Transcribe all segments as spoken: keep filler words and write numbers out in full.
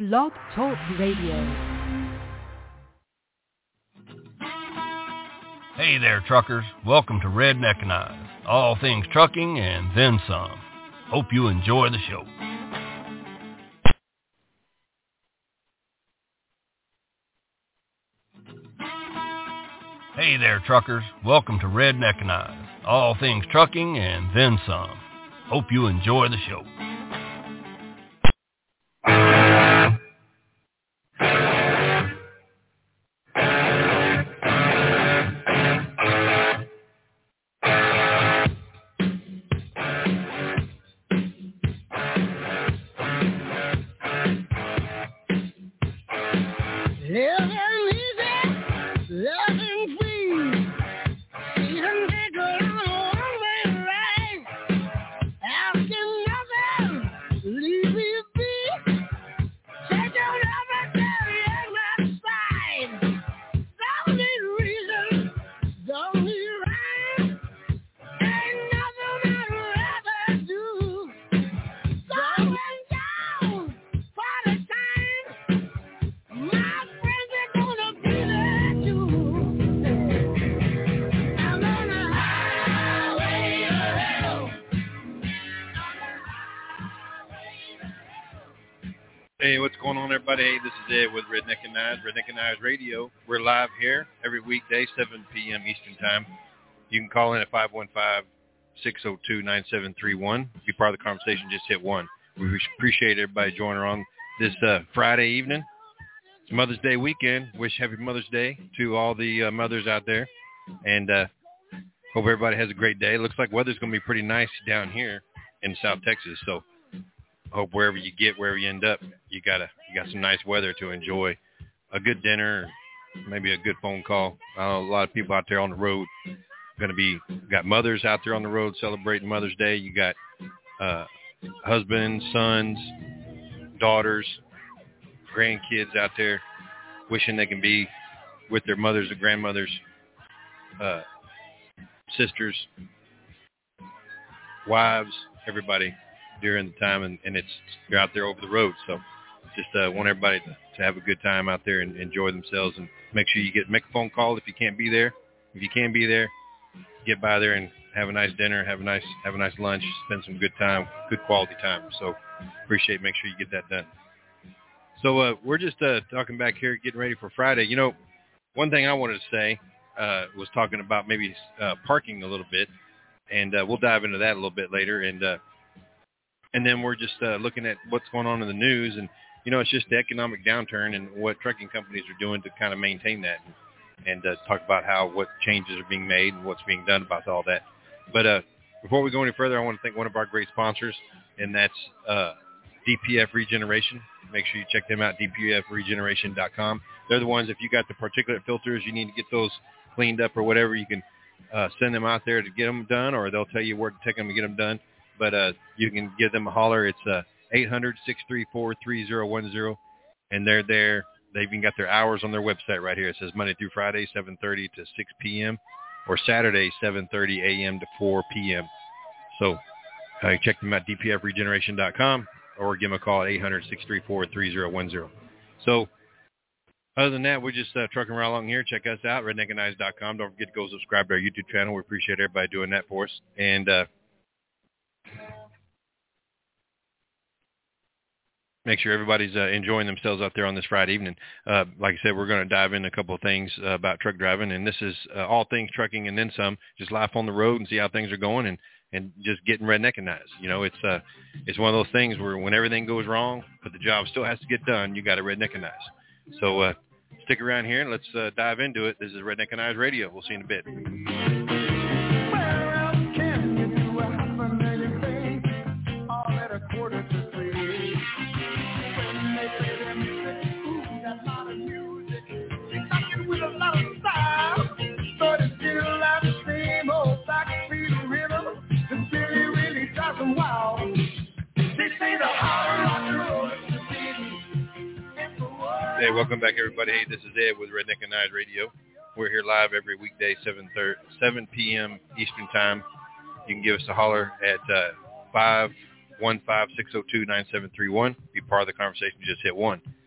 Blog Talk Radio. Hey there, truckers. Welcome to Redneckanized. All things trucking and then some. Hope you enjoy the show. Hey there, truckers. Welcome to Redneckanized. All things trucking and then some. Hope you enjoy the show. Hey, what's going on, everybody? Hey, this is Ed with Redneckanized, Redneckanized Radio. We're live here every weekday, seven p.m. Eastern Time. You can call in at five one five, six oh two, nine seven three one. Be part of the conversation, just hit one. We appreciate everybody joining on this uh, Friday evening. It's Mother's Day weekend. Wish happy Mother's Day to all the uh, mothers out there. And uh, hope everybody has a great day. It looks like weather's going to be pretty nice down here in South Texas, so hope wherever you get, wherever you end up, you got a you got some nice weather to enjoy. A good dinner, maybe a good phone call. I know a lot of people out there on the road going to be, got mothers out there on the road celebrating Mother's Day. You got uh, husbands, sons, daughters, grandkids out there wishing they can be with their mothers or grandmothers, uh, sisters, wives, everybody during the time, and, and it's you're out there over the road. So just uh, want everybody to, to have a good time out there and enjoy themselves, and make sure you get make a phone call if you can't be there. If you can be there, get by there and have a nice dinner, have a nice have a nice lunch, spend some good time, good quality time. So appreciate it. Make sure you get that done. So uh, we're just uh, talking back here, getting ready for Friday. You know, one thing I wanted to say uh, was talking about maybe uh, parking a little bit, and uh, we'll dive into that a little bit later. And uh, And then we're just uh, looking at what's going on in the news. And, you know, it's just the economic downturn and what trucking companies are doing to kind of maintain that, and, and uh, talk about how what changes are being made and what's being done about all that. But uh, before we go any further, I want to thank one of our great sponsors, and that's uh, D P F Regeneration. Make sure you check them out, D P F regeneration dot com. They're the ones, if you got the particulate filters, you need to get those cleaned up or whatever, you can uh, send them out there to get them done, or they'll tell you where to take them to get them done. But uh, you can give them a holler. It's uh, eight hundred, six three four, three oh one oh, and they're there. They've even got their hours on their website right here. It says Monday through Friday, seven thirty to six p.m., or Saturday, seven thirty a.m. to four p.m. So uh, check them out, D P F regeneration dot com, or give them a call at eight hundred, six three four, three oh one oh. So other than that, we're just uh, trucking right along here. Check us out, redneckanized dot com. Don't forget to go subscribe to our YouTube channel. We appreciate everybody doing that for us. And uh, make sure everybody's uh, enjoying themselves out there on this Friday evening. Uh, like I said, we're going to dive in a couple of things uh, about truck driving, and this is uh, all things trucking and then some, just life on the road and see how things are going, and, and just getting redneckanized. You know, it's uh, it's one of those things where when everything goes wrong, but the job still has to get done, you got to redneckanize. So uh, stick around here and let's uh, dive into it. This is Redneckanized Radio. We'll see you in a bit. Hey, welcome back, everybody. Hey, this is Ed with Redneckanized Radio. We're here live every weekday, seven p.m. Eastern Time. You can give us a holler at uh, five one five, six oh two, nine seven three one. Be part of the conversation, just hit one.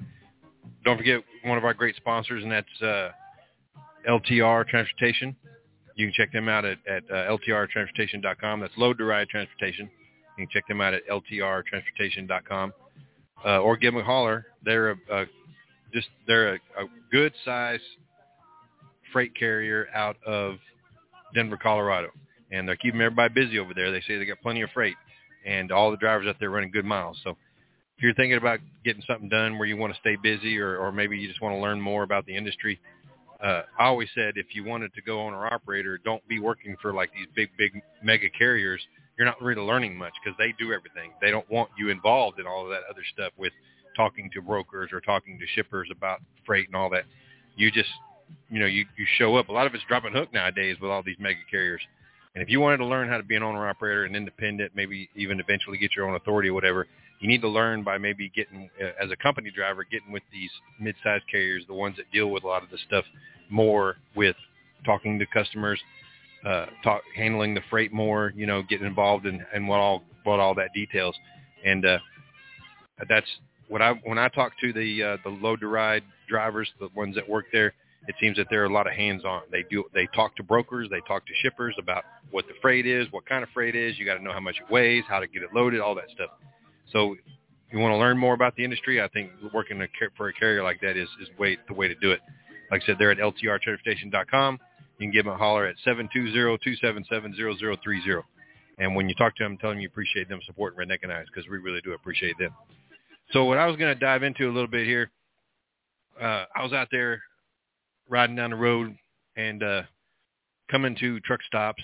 don't forget one of our great sponsors, and that's uh, L T R Transportation. You can check them out at, at uh, L T R transportation dot com. That's Load to Ride Transportation. You can check them out at L T R transportation dot com. Uh, or give them a holler. They're a, a just they're a, a good size freight carrier out of Denver, Colorado, and they're keeping everybody busy over there. They say they got plenty of freight, and all the drivers out there running good miles. So if you're thinking about getting something done where you want to stay busy, or, or maybe you just want to learn more about the industry, uh, I always said if you wanted to go owner operator, don't be working for like these big, big mega carriers. You're not really learning much because they do everything. They don't want you involved in all of that other stuff with talking to brokers or talking to shippers about freight and all that. You just, you know, you, you show up. A lot of it's drop and hook nowadays with all these mega carriers. And if you wanted to learn how to be an owner operator and independent, maybe even eventually get your own authority or whatever, you need to learn by maybe getting, uh, as a company driver, getting with these mid-sized carriers, the ones that deal with a lot of the stuff more with talking to customers, uh, talk, handling the freight more, you know, getting involved in, in what all what all that details. And uh, that's what I when I talk to the uh, the Load to Ride drivers, the ones that work there, it seems that they're a lot of hands-on. They do they talk to brokers, they talk to shippers about what the freight is, what kind of freight is. You got to know how much it weighs, how to get it loaded, all that stuff. So if you want to learn more about the industry, I think working for a carrier like that is, is way, the way to do it. Like I said, they're at L T R transportation dot com. You can give them a holler at seven two zero, two seven seven, zero zero three zero. And when you talk to them, tell them you appreciate them supporting Redneck and Eyes, because we really do appreciate them. So what I was going to dive into a little bit here, uh, I was out there riding down the road and uh, coming to truck stops,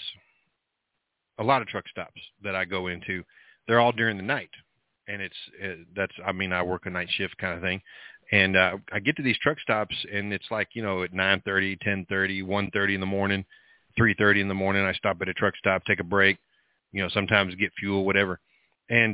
a lot of truck stops that I go into. They're all during the night. And it's, uh, that's, I mean, I work a night shift kind of thing. And uh, I get to these truck stops, and it's like, you know, at nine thirty, ten thirty, one thirty in the morning, three thirty in the morning, I stop at a truck stop, take a break, you know, sometimes get fuel, whatever. And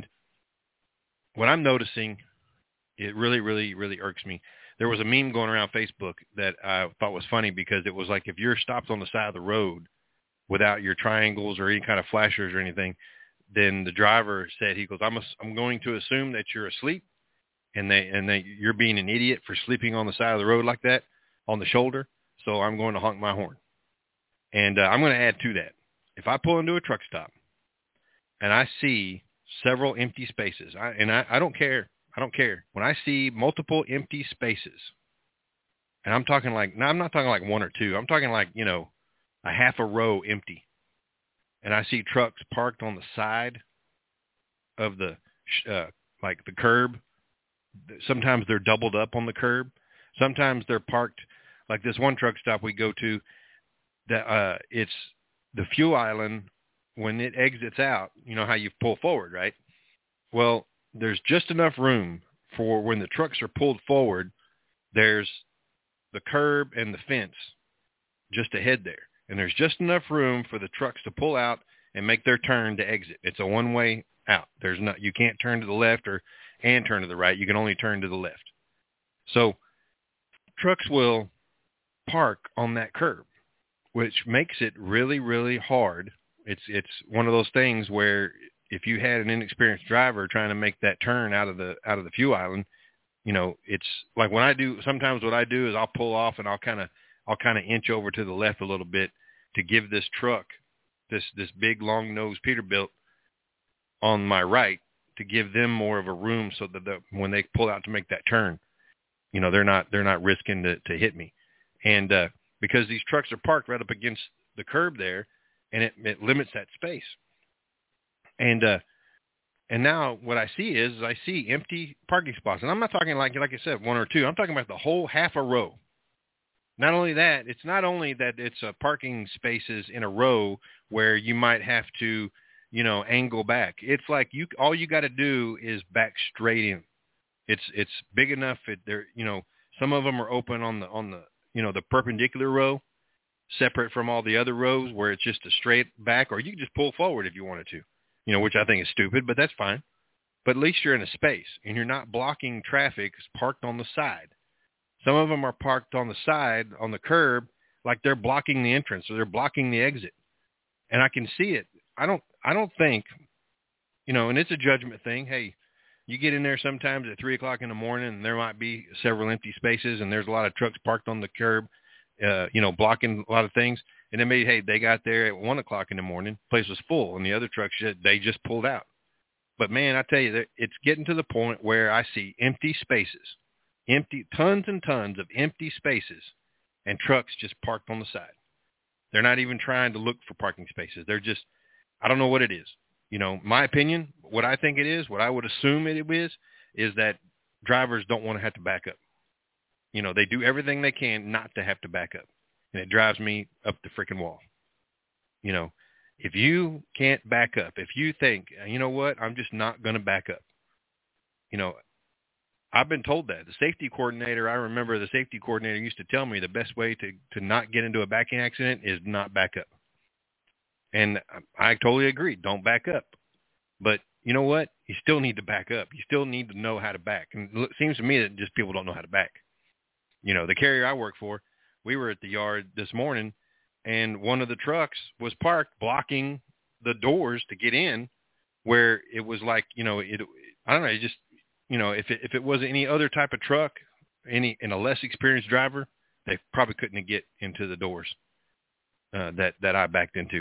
what I'm noticing, it really, really, really irks me. There was a meme going around Facebook that I thought was funny, because it was like, if you're stopped on the side of the road without your triangles or any kind of flashers or anything, then the driver said, he goes, I'm, a, I'm going to assume that you're asleep, and they and they you're being an idiot for sleeping on the side of the road like that on the shoulder. So I'm going to honk my horn. And uh, I'm going to add to that. If I pull into a truck stop and I see several empty spaces, I, and I, I don't care. I don't care. When I see multiple empty spaces, and I'm talking like, no, I'm not talking like one or two. I'm talking like, you know, a half a row empty. And I see trucks parked on the side of the, uh, like the curb. Sometimes they're doubled up on the curb. Sometimes they're parked, like this one truck stop we go to, that uh, it's the fuel island. When it exits out, you know how you pull forward, right? Well, there's just enough room for when the trucks are pulled forward, there's the curb and the fence just ahead there. And there's just enough room for the trucks to pull out and make their turn to exit. It's a one-way out. There's not, you can't turn to the left or and turn to the right. You can only turn to the left. So trucks will park on that curb, which makes it really, really hard. It's it's one of those things where if you had an inexperienced driver trying to make that turn out of the out of the fuel island, you know, it's like when I do, sometimes what I do is I'll pull off and I'll kind of I'll kind of inch over to the left a little bit to give this truck, this this big long nose Peterbilt on my right, to give them more of a room so that the, when they pull out to make that turn, you know, they're not they're not risking to, to hit me. And uh, because these trucks are parked right up against the curb there, and it, it limits that space. And uh, and now what I see is, is I see empty parking spots. And I'm not talking like, like I said, one or two. I'm talking about the whole half a row. Not only that, it's not only that it's uh, parking spaces in a row where you might have to, you know, angle back. It's like you, all you got to do is back straight in. It's, it's big enough. It, there, you know, some of them are open on the, on the, you know, the perpendicular row, separate from all the other rows where it's just a straight back, or you can just pull forward if you wanted to, you know, which I think is stupid, but that's fine. But at least you're in a space and you're not blocking traffic parked on the side. Some of them are parked on the side, on the curb, like they're blocking the entrance or they're blocking the exit. And I can see it. I don't, I don't think, you know, and it's a judgment thing. Hey, You get in there sometimes at three o'clock in the morning, and there might be several empty spaces, and there's a lot of trucks parked on the curb, uh, you know, blocking a lot of things. And then maybe, hey, they got there at one o'clock in the morning, place was full, and the other trucks, they just pulled out. But, man, I tell you, it's getting to the point where I see empty spaces, empty tons and tons of empty spaces, and trucks just parked on the side. They're not even trying to look for parking spaces. They're just, I don't know what it is. You know, my opinion, what I think it is, what I would assume it is, is that drivers don't want to have to back up. You know, they do everything they can not to have to back up. And it drives me up the freaking wall. You know, if you can't back up, if you think, you know what, I'm just not going to back up. You know, I've been told that. The safety coordinator, I remember the safety coordinator used to tell me the best way to, to not get into a backing accident is not back up. And I totally agree. Don't back up. But you know what? You still need to back up. You still need to know how to back. And it seems to me that just people don't know how to back. You know, the carrier I work for, we were at the yard this morning, and one of the trucks was parked blocking the doors to get in, where it was like, you know, it, I don't know, it just, you know, if it, if it was any other type of truck, any, and a less experienced driver, they probably couldn't get into the doors uh, that, that I backed into,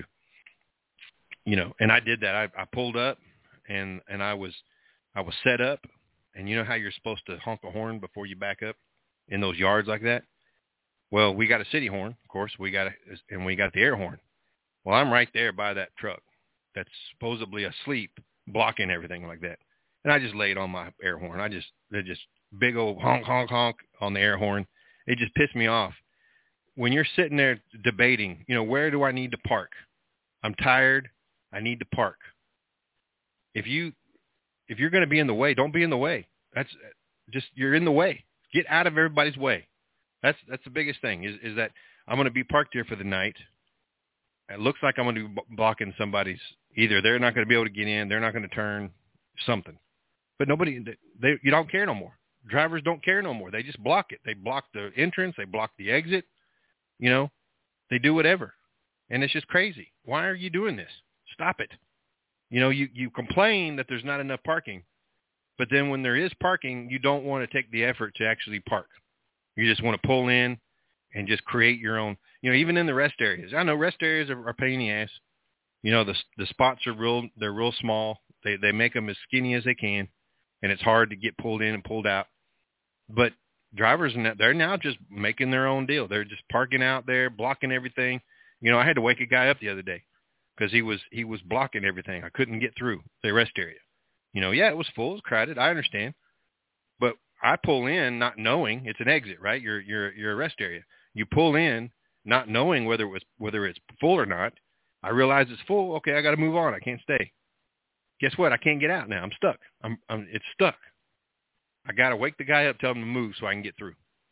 you know, and I did that. I, I pulled up and, and I was, I was set up, and you know how you're supposed to honk a horn before you back up in those yards like that? Well, we got a city horn, of course, we got a, and we got the air horn. Well, I'm right there by that truck that's supposedly asleep, blocking everything like that. And I just laid on my air horn. I just, they just big old honk, honk, honk on the air horn. It just pissed me off. When you're sitting there debating, you know, where do I need to park? I'm tired. I need to park. If you, if you're going to be in the way, don't be in the way. That's just, you're in the way. Get out of everybody's way. That's that's the biggest thing is, is that I'm going to be parked here for the night. It looks like I'm going to be blocking somebody's, either they're not going to be able to get in, they're not going to turn, something. But nobody, they, you don't care no more. Drivers don't care no more. They just block it. They block the entrance. They block the exit. You know, they do whatever. And it's just crazy. Why are you doing this? Stop it. You know, you, you complain that there's not enough parking, but then when there is parking, you don't want to take the effort to actually park. You just want to pull in and just create your own, you know, even in the rest areas. I know rest areas are, are a pain in the ass. You know, the the spots are real, they're real small. They they make them as skinny as they can, and it's hard to get pulled in and pulled out. But drivers, they're now just making their own deal. They're just parking out there, blocking everything. You know, I had to wake a guy up the other day because he was he was blocking everything. I couldn't get through the rest area. You know, yeah, it was full, it was crowded. I understand. But I pull in not knowing it's an exit, right? Your your your rest area. You pull in not knowing whether it was whether it's full or not. I realize it's full. Okay, I got to move on. I can't stay. Guess what? I can't get out now. I'm stuck. I'm I'm it's stuck. I got to wake the guy up, tell him to move so I can get through.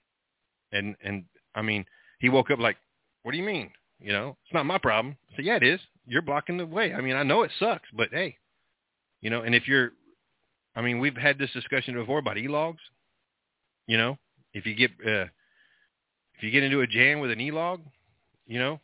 And and I mean, he woke up like, "What do you mean? You know, it's not my problem." I said, "Yeah, it is. You're blocking the way. I mean, I know it sucks, but hey, you know, and if you're I mean, we've had this discussion before about e-logs. You know, if you get uh, if you get into a jam with an e-log, you know,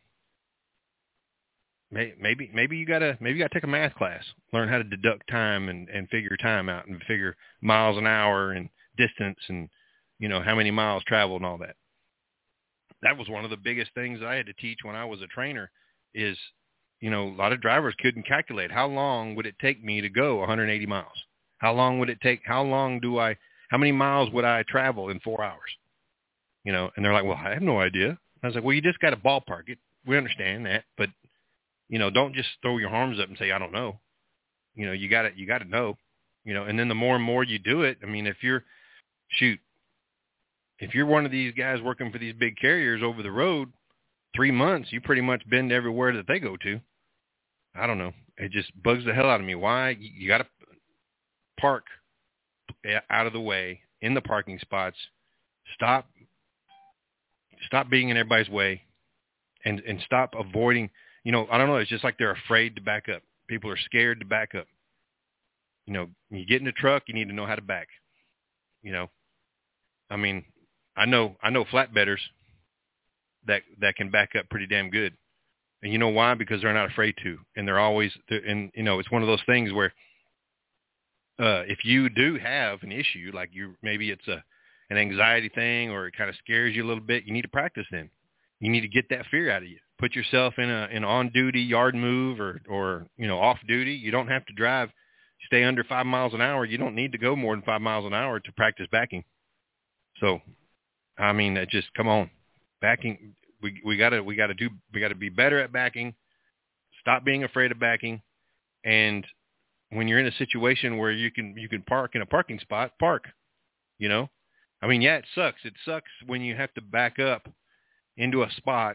may, maybe maybe you gotta maybe you gotta take a math class, learn how to deduct time and, and figure time out and figure miles an hour and distance and you know how many miles traveled and all that. That was one of the biggest things I had to teach when I was a trainer. Is you know a lot of drivers couldn't calculate how long would it take me to go one hundred eighty miles. How long would it take? How long do I? How many miles would I travel in four hours? You know, and they're like, well, I have no idea. I was like, well, you just got to ballpark it. We understand that, but you know, don't just throw your arms up and say, I don't know. You know, you got to, you got to know, you know, and then the more and more you do it, I mean, if you're, shoot, if you're one of these guys working for these big carriers over the road, three months, you pretty much been everywhere that they go to. I don't know. It just bugs the hell out of me. Why? You, you got to park out of the way in the parking spots. Stop, stop being in everybody's way, and and stop avoiding. You know, I don't know. It's just like they're afraid to back up. People are scared to back up. You know, when you get in the truck, you need to know how to back. You know, I mean, I know I know flatbedders that that can back up pretty damn good, and you know why? Because they're not afraid to, and they're always. They're, and you know, it's one of those things where uh, if you do have an issue, like you maybe it's a an anxiety thing or it kind of scares you a little bit, you need to practice then. You need to get that fear out of you. Put yourself in a an on-duty yard move or, or, you know, off-duty. You don't have to drive, stay under five miles an hour. You don't need to go more than five miles an hour to practice backing. So, I mean, that just, come on. Backing, we we gotta we gotta do we gotta be better at backing. Stop being afraid of backing. And when you're in a situation where you can you can park in a parking spot, park. You know? I mean, yeah, it sucks. It sucks when you have to back up into a spot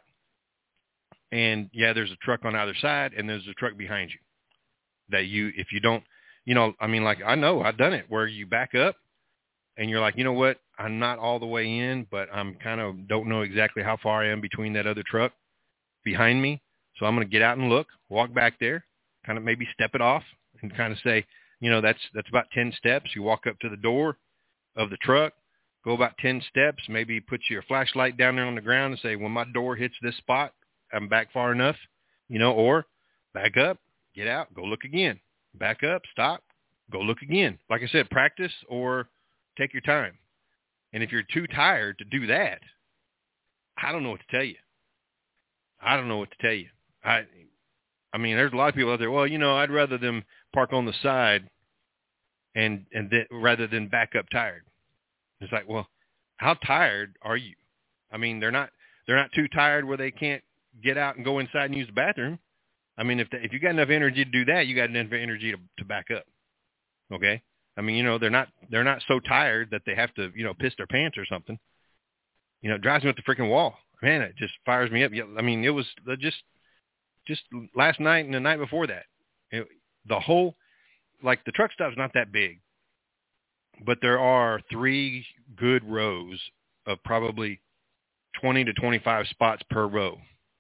and, yeah, there's a truck on either side and there's a truck behind you that you, if you don't, you know, I mean, like, I know I've done it where you back up and you're like, you know what, I'm not all the way in, but I'm kind of don't know exactly how far I am between that other truck behind me. So I'm going to get out and look, walk back there, kind of maybe step it off and kind of say, you know, that's, that's about ten steps. You walk up to the door of the truck, go about ten steps, maybe put your flashlight down there on the ground and say, when my door hits this spot, I'm back far enough, you know, or back up, get out, go look again, back up, stop, go look again. Like I said, practice or take your time. And if you're too tired to do that, I don't know what to tell you. I don't know what to tell you. I, I mean, there's a lot of people out there, well, you know, I'd rather them park on the side and, and th- rather than back up tired. It's like, well, how tired are you? I mean, they're not they're not too tired where they can't get out and go inside and use the bathroom. I mean, if they, if you got enough energy to do that, you got enough energy to, to back up. Okay? I mean, you know, they're not they're not so tired that they have to, you know, piss their pants or something. You know, it drives me up the freaking wall. Man, it just fires me up. I mean, it was just just last night and the night before that. It, the whole, like, the truck stop's not that big. But there are three good rows of probably twenty to twenty-five spots per row.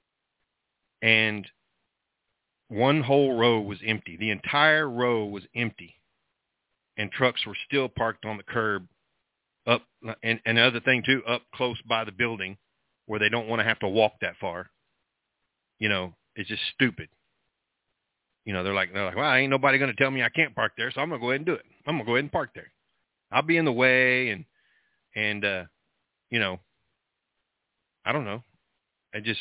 And one whole row was empty. The entire row was empty. And trucks were still parked on the curb up. And, and the other thing, too, up close by the building where they don't want to have to walk that far. You know, it's just stupid. You know, they're like, they're like, well, ain't nobody going to tell me I can't park there, so I'm going to go ahead and do it. I'm going to go ahead and park there. I'll be in the way and, and, uh, you know, I don't know. I just,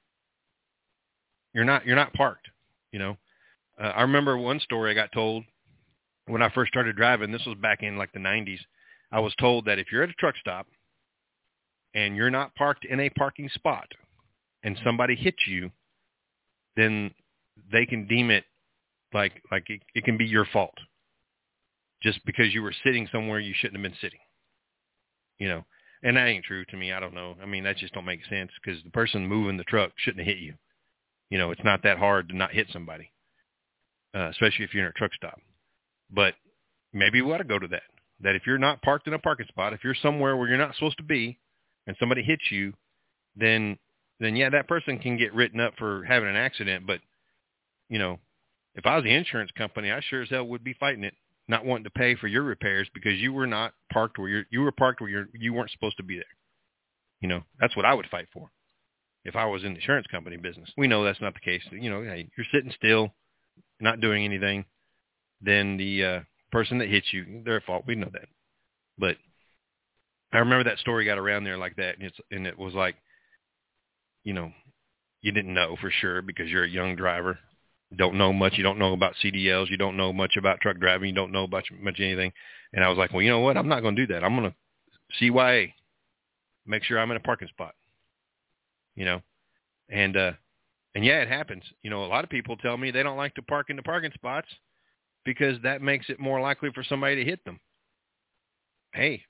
you're not, you're not parked, you know. Uh, I remember one story I got told when I first started driving. This was back in like the nineties. I was told that if you're at a truck stop and you're not parked in a parking spot and somebody hits you, then they can deem it like, like it, it can be your fault. Just because you were sitting somewhere you shouldn't have been sitting, you know, and that ain't true to me. I don't know. I mean, that just don't make sense because the person moving the truck shouldn't have hit you. You know, it's not that hard to not hit somebody, uh, especially if you're in a truck stop. But maybe we ought to go to that, that if you're not parked in a parking spot, if you're somewhere where you're not supposed to be and somebody hits you, then, then yeah, that person can get written up for having an accident. But, you know, if I was the insurance company, I sure as hell would be fighting it. Not wanting to pay for your repairs because you were not parked where you're, you were parked where you're, you weren't supposed to be there. You know, that's what I would fight for if I was in the insurance company business. We know that's not the case. You know, hey, you're sitting still, not doing anything, then the uh, person that hits you, their fault. We know that. But I remember that story got around there like that, and it's and it was like, you know, you didn't know for sure because you're a young driver. Don't know much. You don't know about C D Ls. You don't know much about truck driving. You don't know much, much anything. And I was like, well, you know what? I'm not going to do that. I'm going to C Y A, make sure I'm in a parking spot, you know? And, uh, and yeah, it happens. You know, a lot of people tell me they don't like to park in the parking spots because that makes it more likely for somebody to hit them. Hey,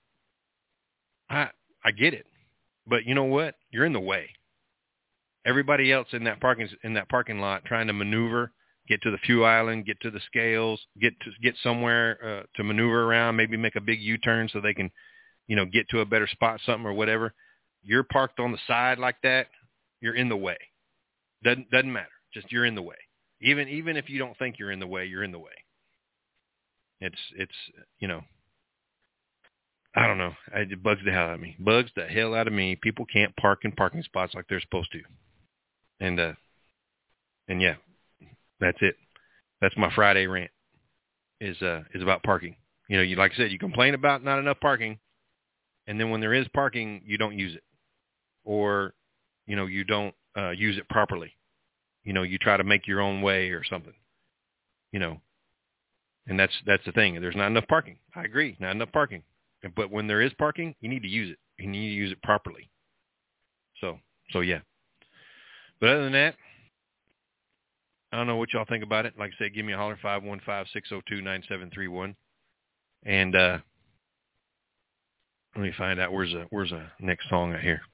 I, I get it, but you know what? You're in the way. Everybody else in that parking in that parking lot trying to maneuver, get to the fuel island, get to the scales, get to get somewhere uh, to maneuver around, maybe make a big U-turn so they can, you know, get to a better spot, something or whatever. You're parked on the side like that, you're in the way. Doesn't doesn't matter. Just you're in the way. Even even if you don't think you're in the way, you're in the way. It's it's you know. I don't know. It bugs the hell out of me. Bugs the hell out of me. People can't park in parking spots like they're supposed to. And, uh, and yeah, that's it. That's my Friday rant. is uh, is about parking. You know, you like I said, you complain about not enough parking, and then when there is parking, you don't use it, or you know, you don't uh, use it properly. You know, you try to make your own way or something. You know, and that's that's the thing. There's not enough parking. I agree, not enough parking. But when there is parking, you need to use it. You need to use it properly. So, so yeah. But other than that, I don't know what y'all think about it. Like I said, give me a holler, five one five, six oh two, nine seven three one. And uh, let me find out where's a where's a next song out here.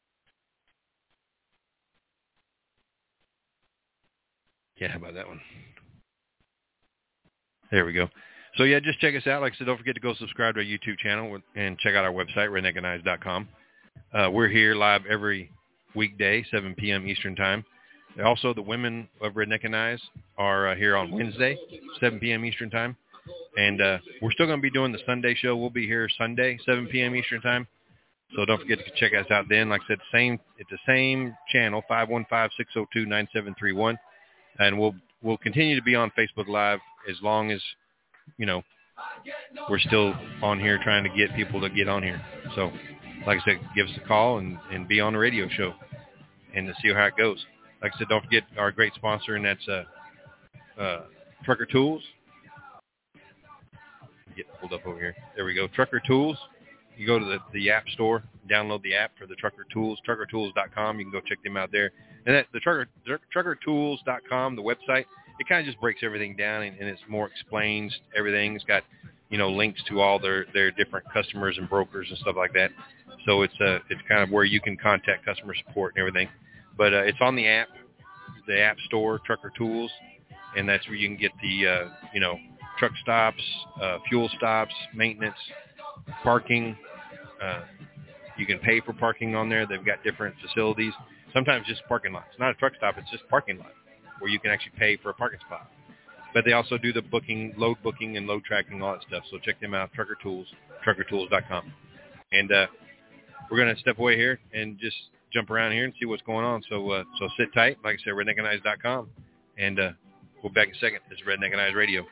Yeah, how about that one? There we go. So, yeah, just check us out. Like I said, don't forget to go subscribe to our YouTube channel and check out our website, redneck and eyes dot com. Uh, we're here live every weekday, seven p.m. Eastern Time. Also, the women of Redneck and Eyes are uh, here on Wednesday, seven p.m. Eastern Time. And uh, we're still going to be doing the Sunday show. We'll be here Sunday, seven p.m. Eastern Time. So don't forget to check us out then. Like I said, same it's the same channel, five one five, six oh two, nine seven three one. And we'll we'll continue to be on Facebook Live as long as, you know, we're still on here trying to get people to get on here. So, like I said, give us a call and, and be on the radio show and to see how it goes. Like I said, don't forget our great sponsor, and that's uh, uh, Trucker Tools. Get pulled up over here. There we go. Trucker Tools. You go to the, the App Store, download the app for the Trucker Tools, trucker tools dot com. You can go check them out there. And that, the Trucker, trucker tools dot com, the website, it kind of just breaks everything down, and, and it's more explains everything. It's got, you know, links to all their, their different customers and brokers and stuff like that. So it's uh, it's kind of where you can contact customer support and everything. But uh, it's on the app, the App Store, Trucker Tools, and that's where you can get the, uh, you know, truck stops, uh, fuel stops, maintenance, parking. Uh, you can pay for parking on there. They've got different facilities. Sometimes just parking lots. It's not a truck stop. It's just parking lot where you can actually pay for a parking spot. But they also do the booking, load booking, and load tracking, all that stuff. So check them out, Trucker Tools, trucker tools dot com. And uh, we're going to step away here and just jump around here and see what's going on. So uh, so sit tight. Like I said, redneck and eyes dot com. And uh, we'll be back in a second. This is Redneck and Eyes Radio.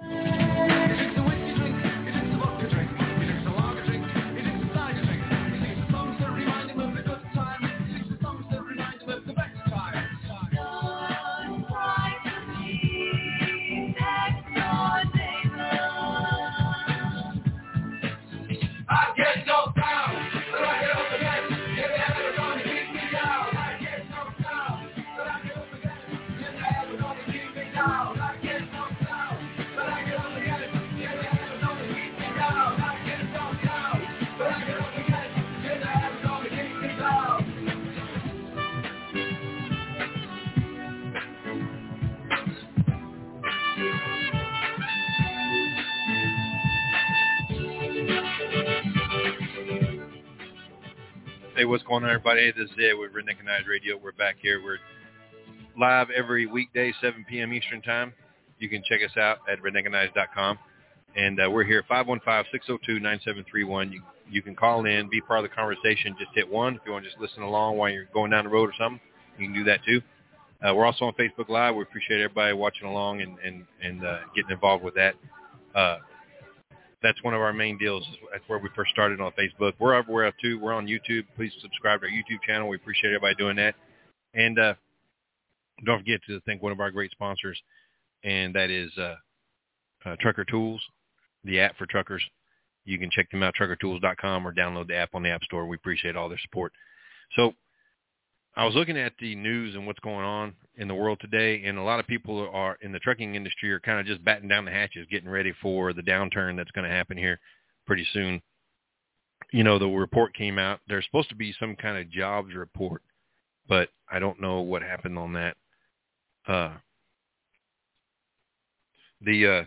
Hey, what's going on, everybody? This is Ed with Redneck and Eyes Radio. We're back here. We're live every weekday, seven p.m. Eastern Time. You can check us out at redneck and eyes dot com. And uh, we're here, five one five, six oh two, nine seven three one. You, you can call in, be part of the conversation. Just hit one. If you want to just listen along while you're going down the road or something, you can do that too. Uh, we're also on Facebook Live. We appreciate everybody watching along and, and, and uh, getting involved with that. Uh, That's one of our main deals. That's where we first started on Facebook. We're everywhere up too. We're on YouTube. Please subscribe to our YouTube channel. We appreciate everybody doing that. And uh, don't forget to thank one of our great sponsors, and that is uh, uh, Trucker Tools, the app for truckers. You can check them out, trucker tools dot com, or download the app on the App Store. We appreciate all their support. So I was looking at the news and what's going on in the world today, and a lot of people are in the trucking industry are kind of just batting down the hatches, getting ready for the downturn that's going to happen here pretty soon. You know, the report came out. There's supposed to be some kind of jobs report, but I don't know what happened on that. Uh, the uh,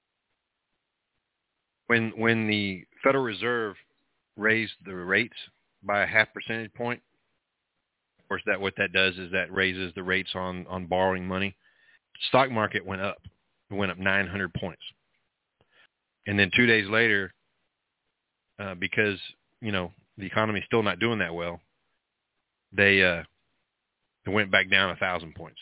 when when the Federal Reserve raised the rates by a half percentage point, of course, that what that does is that raises the rates on, on borrowing money. Stock market went up. It went up nine hundred points. And then two days later, uh, because, you know, the economy's still not doing that well, they uh, it went back down one thousand points.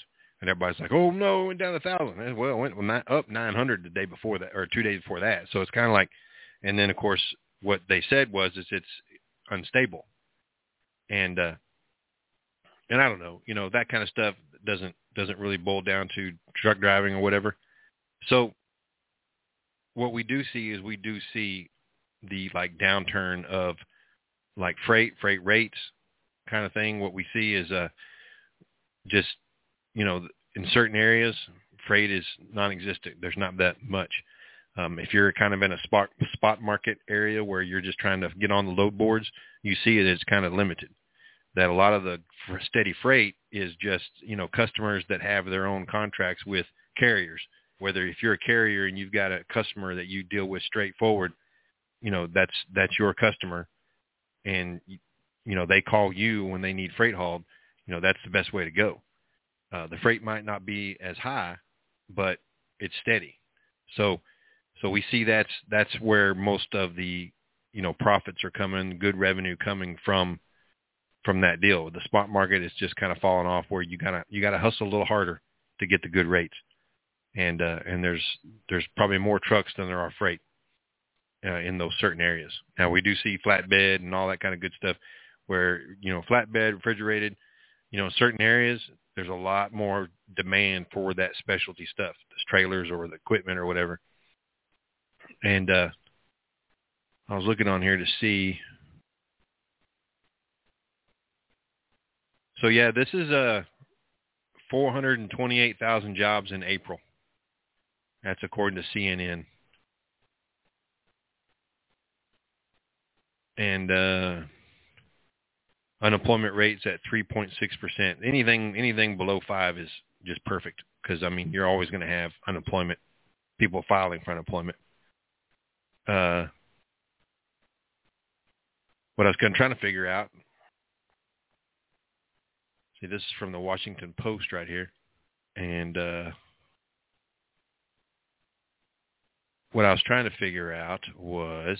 And everybody's like, oh, no, it went down a thousand. Well, it went up nine hundred the day before that, or two days before that. So it's kind of like, and then, of course, what they said was is it's unstable. And, uh, and I don't know, you know, that kind of stuff doesn't, doesn't really boil down to truck driving or whatever. So what we do see is we do see the like downturn of like freight, freight rates kind of thing. What we see is uh, just, you know, in certain areas, freight is non-existent. There's not that much. Um, if you're kind of in a spot spot market area where you're just trying to get on the load boards, you see it as kind of limited. That a lot of the steady freight is just, you know, customers that have their own contracts with carriers. Whether if you're a carrier and you've got a customer that you deal with straightforward, you know, that's that's your customer, and you know they call you when they need freight hauled. You know, that's the best way to go. Uh, the freight might not be as high, but it's steady. So, so we see that's that's where most of the, you know, profits are coming, good revenue coming from from that deal. The spot market is just kind of falling off, where you gotta you gotta hustle a little harder to get the good rates, and uh, and there's there's probably more trucks than there are freight uh, in those certain areas. Now we do see flatbed and all that kind of good stuff, where, you know, flatbed, refrigerated, you know, in certain areas there's a lot more demand for that specialty stuff, the trailers or the equipment or whatever. And uh, I was looking on here to see. So yeah, this is uh, four hundred twenty-eight thousand jobs in April. That's according to C N N. And uh, unemployment rate's at three point six percent. Anything anything below five is just perfect, because, I mean, you're always going to have unemployment, people filing for unemployment. Uh, what I was kind of trying to figure out, see, this is from the Washington Post right here, and uh, what I was trying to figure out was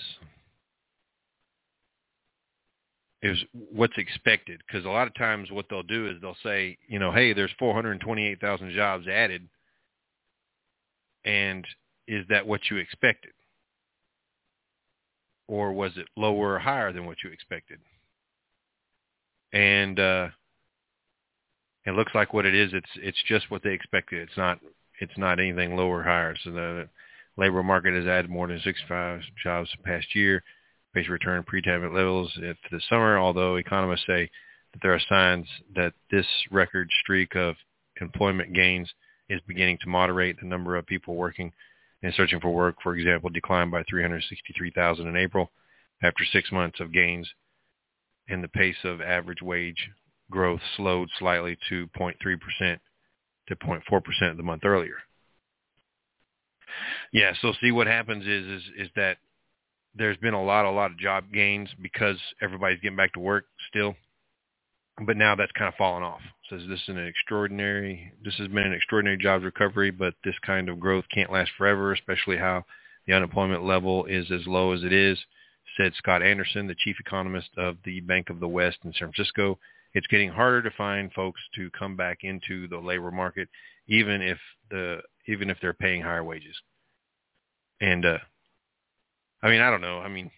is what's expected, because a lot of times what they'll do is they'll say, you know, hey, there's four hundred twenty-eight thousand jobs added, and is that what you expected? Or was it lower or higher than what you expected? And uh, it looks like what it is, it's it's just what they expected. It's not it's not anything lower or higher. So the labor market has added more than sixty-five jobs the past year. Base return pre-pandemic levels for the summer, although economists say that there are signs that this record streak of employment gains is beginning to moderate. The number of people working and searching for work, for example, declined by three hundred sixty-three thousand in April after six months of gains, and the pace of average wage growth slowed slightly to zero point three percent to zero point four percent the month earlier. Yeah, so see what happens is is is that there's been a lot, a lot of job gains because everybody's getting back to work still, but now that's kind of fallen off. So this is an extraordinary, this has been an extraordinary jobs recovery, but this kind of growth can't last forever, especially how the unemployment level is as low as it is, said Scott Anderson, the chief economist of the Bank of the West in San Francisco. It's getting harder to find folks to come back into the labor market, even if the even if they're paying higher wages. And uh, I mean, I don't know. I mean,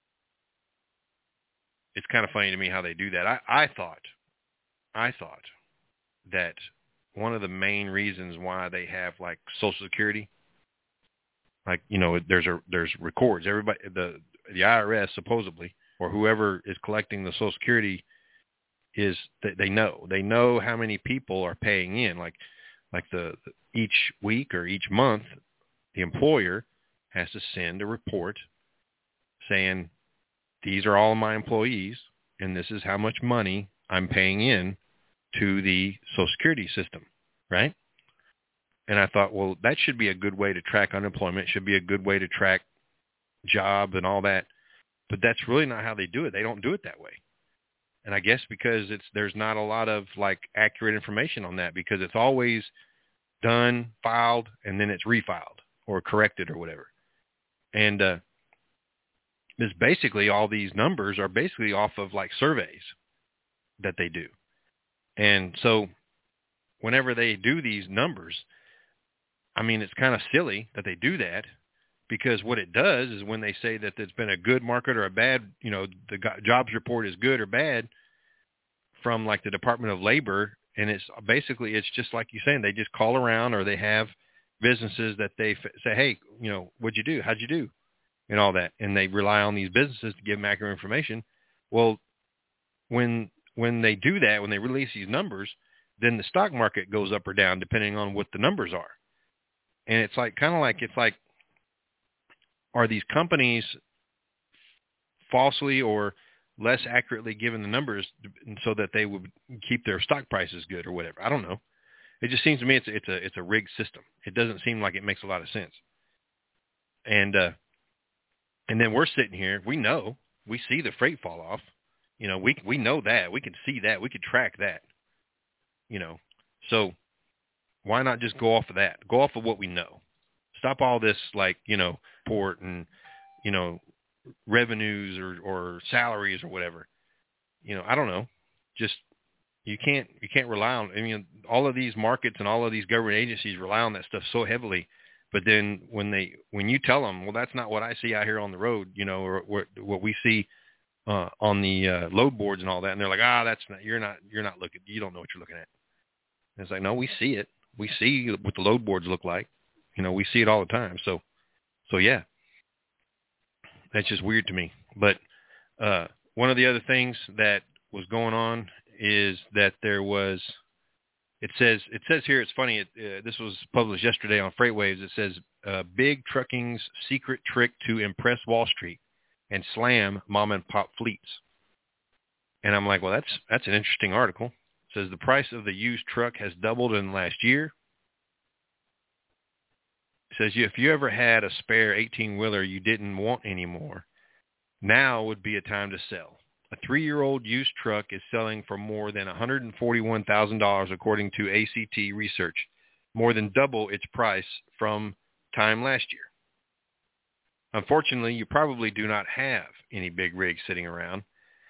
it's kind of funny to me how they do that. I, I thought, I thought that one of the main reasons why they have like Social Security, like, you know, there's a there's records. Everybody, the the I R S supposedly, or whoever is collecting the Social Security, is that they know they know how many people are paying in. Like like the each week or each month, the employer has to send a report saying, these are all of my employees, and this is how much money I'm paying in to the Social Security system, right? And I thought, well, that should be a good way to track unemployment. It should be a good way to track job and all that. But that's really not how they do it. They don't do it that way. And I guess because it's there's not a lot of like accurate information on that, because it's always done, filed, and then it's refiled or corrected or whatever. And uh, this basically, all these numbers are basically off of like surveys that they do. And so whenever they do these numbers, I mean, it's kind of silly that they do that, because what it does is when they say that it's been a good market or a bad, you know, the jobs report is good or bad from like the Department of Labor, and it's basically, it's just like you're saying, they just call around, or they have businesses that they f- say, hey, you know, what'd you do? How'd you do? And all that. And they rely on these businesses to give them accurate information. Well, when when they do that, when they release these numbers, then the stock market goes up or down depending on what the numbers are. And it's like, kind of like, it's like, are these companies falsely or less accurately given the numbers so that they would keep their stock prices good or whatever? I don't know. It just seems to me it's a, it's a, it's a rigged system. It doesn't seem like it makes a lot of sense. And, uh, and then we're sitting here, we know, we see the freight fall off. You know, we, we know that, we can see that, we could track that, you know, so why not just go off of that? Go off of what we know. Stop all this, like, you know, port and, you know, revenues or, or salaries or whatever. You know, I don't know. Just, you can't, you can't rely on, I mean, all of these markets and all of these government agencies rely on that stuff so heavily. But then when they, when you tell them, well, that's not what I see out here on the road, you know, or what, what we see uh, on the uh, load boards and all that. And they're like, ah, that's not, you're not, you're not looking, you don't know what you're looking at. And it's like, no, we see it. We see what the load boards look like. You know, we see it all the time. So, so yeah, that's just weird to me. But uh, one of the other things that was going on is that there was, it says, it says here, it's funny. It, uh, this was published yesterday on FreightWaves. It says, uh, big trucking's secret trick to impress Wall Street and slam mom and pop fleets. And I'm like, well, that's, that's an interesting article. It says the price of the used truck has doubled in the last year. It says, if you ever had a spare eighteen-wheeler you didn't want anymore, now would be a time to sell. A three-year-old used truck is selling for more than one hundred forty-one thousand dollars, according to A C T Research, more than double its price from time last year. Unfortunately, you probably do not have any big rigs sitting around.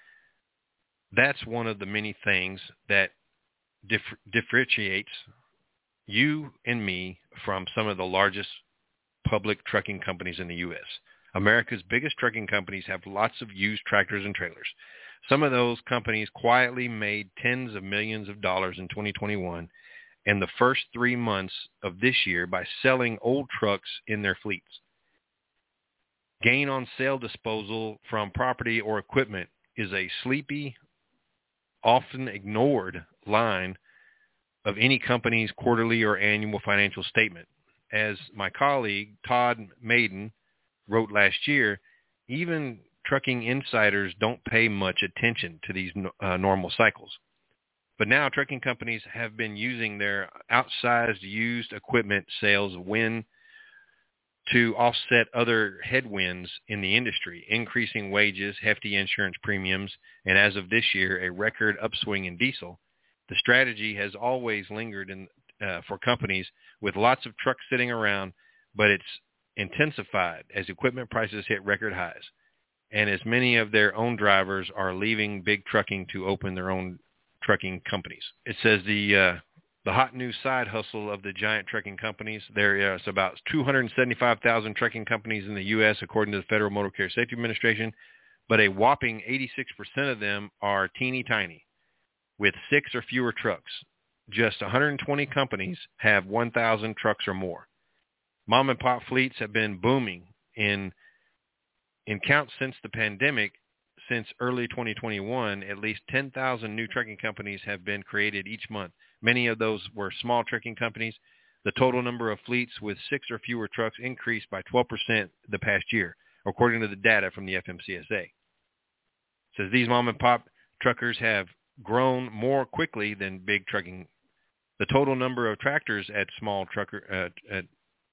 That's one of the many things that dif- differentiates you and me from some of the largest public trucking companies in the U S. America's biggest trucking companies have lots of used tractors and trailers. Some of those companies quietly made tens of millions of dollars in twenty twenty-one and the first three months of this year by selling old trucks in their fleets. Gain on sale disposal from property or equipment is a sleepy, often ignored line of any company's quarterly or annual financial statement. As my colleague Todd Maiden wrote last year, even trucking insiders don't pay much attention to these uh, normal cycles. But now trucking companies have been using their outsized used equipment sales win to offset other headwinds in the industry, increasing wages, hefty insurance premiums, and as of this year, a record upswing in diesel. The strategy has always lingered in, uh, for companies with lots of trucks sitting around, but it's intensified as equipment prices hit record highs, and as many of their own drivers are leaving big trucking to open their own trucking companies. It says the uh, the hot new side hustle of the giant trucking companies. There is about two hundred seventy-five thousand trucking companies in the U S, according to the Federal Motor Carrier Safety Administration, but a whopping eighty-six percent of them are teeny tiny, with six or fewer trucks. Just one hundred twenty companies have one thousand trucks or more. Mom and pop fleets have been booming in in count since the pandemic. Since early twenty twenty-one, at least ten thousand new trucking companies have been created each month. Many of those were small trucking companies. The total number of fleets with six or fewer trucks increased by twelve percent the past year, according to the data from the F M C S A. It says these mom and pop truckers have grown more quickly than big trucking. The total number of tractors at small trucker uh, at,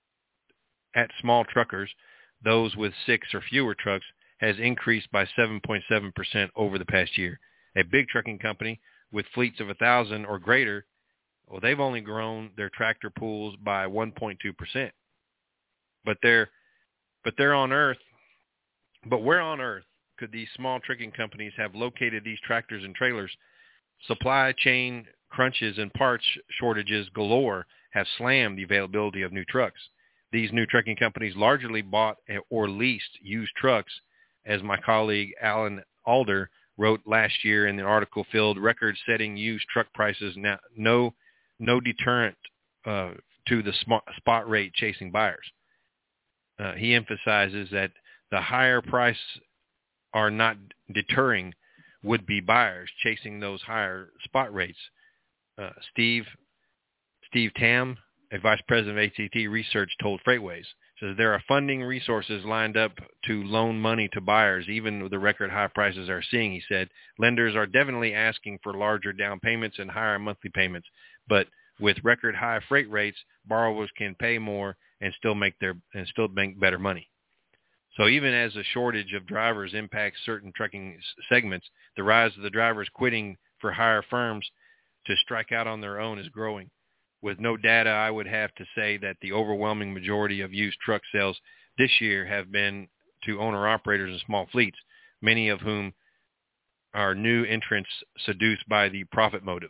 at small truckers, those with six or fewer trucks, has increased by seven point seven percent over the past year. A big trucking company with fleets of one thousand or greater, well, they've only grown their tractor pools by one point two percent. But they're, but they're on Earth, but where on Earth could these small trucking companies have located these tractors and trailers? Supply chain crunches and parts shortages galore have slammed the availability of new trucks. These new trucking companies largely bought or leased used trucks, as my colleague Alan Alder wrote last year in the article filled record-setting used truck prices now no no deterrent uh, to the sm- spot rate chasing buyers. Uh, he emphasizes that the higher price are not deterring would-be buyers chasing those higher spot rates. Uh, Steve Steve Tam, a vice president of A C T Research, told Freightways, says there are funding resources lined up to loan money to buyers, even with the record high prices are seeing. He said lenders are definitely asking for larger down payments and higher monthly payments, but with record high freight rates, borrowers can pay more and still make their and still make better money. So even as a shortage of drivers impacts certain trucking segments, the rise of the drivers quitting for hire firms to strike out on their own is growing. With no data, I would have to say that the overwhelming majority of used truck sales this year have been to owner-operators and small fleets, many of whom are new entrants seduced by the profit motive.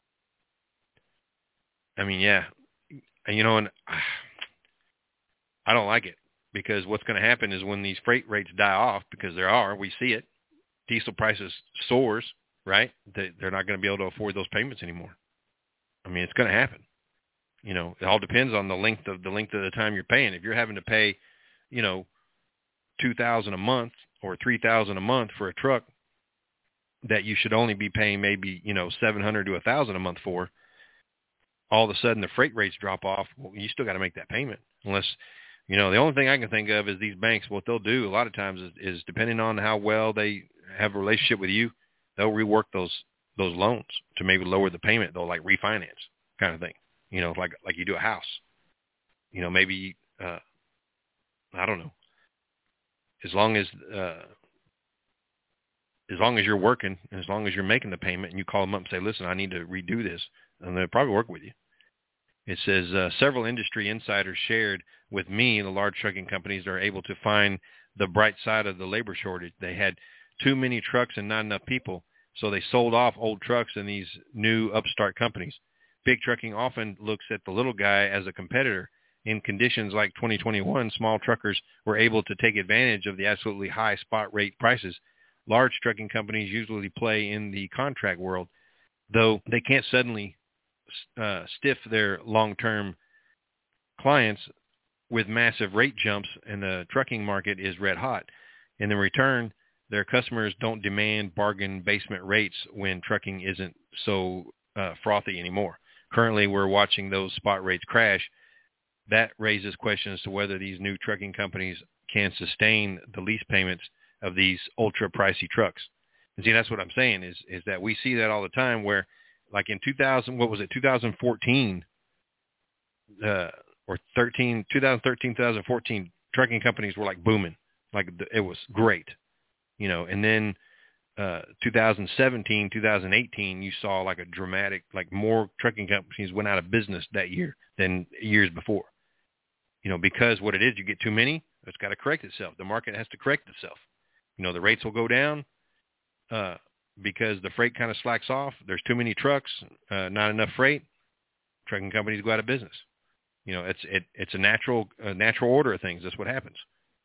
I mean, yeah, you know, and I don't like it, because what's going to happen is when these freight rates die off, because there are, we see it, diesel prices soars, right? They, they're not going to be able to afford those payments anymore. I mean, it's going to happen. You know, it all depends on the length of the length of the time you're paying. If you're having to pay, you know, two thousand a month or three thousand a month for a truck that you should only be paying maybe, you know, seven hundred to a thousand a month for, all of a sudden the freight rates drop off. Well, you still got to make that payment. Unless, you know, the only thing I can think of is these banks, what they'll do a lot of times is, is depending on how well they have a relationship with you, they'll rework those those loans to maybe lower the payment. They'll like refinance kind of thing. You know, like like you do a house. You know, maybe, uh, I don't know. As long as uh, as long as you're working and as long as you're making the payment and you call them up and say, listen, I need to redo this, and they'll probably work with you. It says uh, several industry insiders shared with me the large trucking companies are able to find the bright side of the labor shortage. They had too many trucks and not enough people, so they sold off old trucks in these new upstart companies. Big trucking often looks at the little guy as a competitor. In conditions like twenty twenty-one, small truckers were able to take advantage of the absolutely high spot rate prices. Large trucking companies usually play in the contract world, though they can't suddenly uh, stiff their long-term clients with massive rate jumps, and the trucking market is red hot. In the return, their customers don't demand bargain basement rates when trucking isn't so uh, frothy anymore. Currently, we're watching those spot rates crash. That raises questions to whether these new trucking companies can sustain the lease payments of these ultra pricey trucks. And see, that's what I'm saying is, is that we see that all the time where, like in two thousand, what was it, two thousand fourteen, uh, or thirteen, twenty thirteen, twenty fourteen, trucking companies were like booming. Like it was great, you know, and then uh, two thousand seventeen, two thousand eighteen, you saw like a dramatic, like more trucking companies went out of business that year than years before. You know, because what it is, you get too many, it's got to correct itself. The market has to correct itself. You know, the rates will go down uh, because the freight kind of slacks off. There's too many trucks, uh, not enough freight. Trucking companies go out of business. You know, it's it, it's a natural a natural order of things. That's what happens.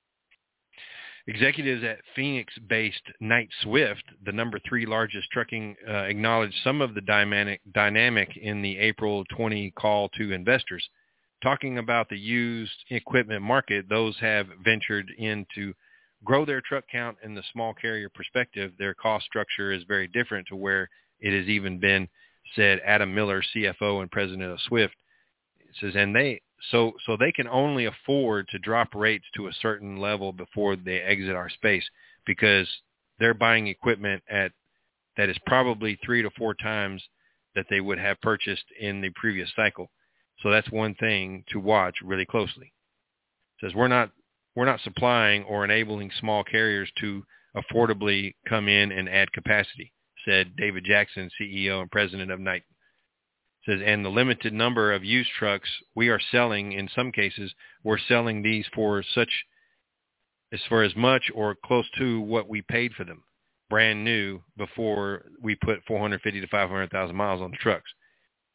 Executives at Phoenix-based Knight Swift, the number three largest trucking, uh, acknowledged some of the dynamic, dynamic in the April twentieth call to investors. Talking about the used equipment market, those have ventured in to grow their truck count in the small carrier perspective. Their cost structure is very different to where it has even been, said Adam Miller, C F O and president of Swift. It says, and they so so they can only afford to drop rates to a certain level before they exit our space, because they're buying equipment at that is probably three to four times that they would have purchased in the previous cycle. So that's one thing to watch really closely. It says we're not we're not supplying or enabling small carriers to affordably come in and add capacity, said David Jackson, C E O and president of Knight. Says, and the limited number of used trucks we are selling, in some cases, we're selling these for such, as for as much or close to what we paid for them, brand new, before we put four hundred fifty to five hundred thousand miles on the trucks.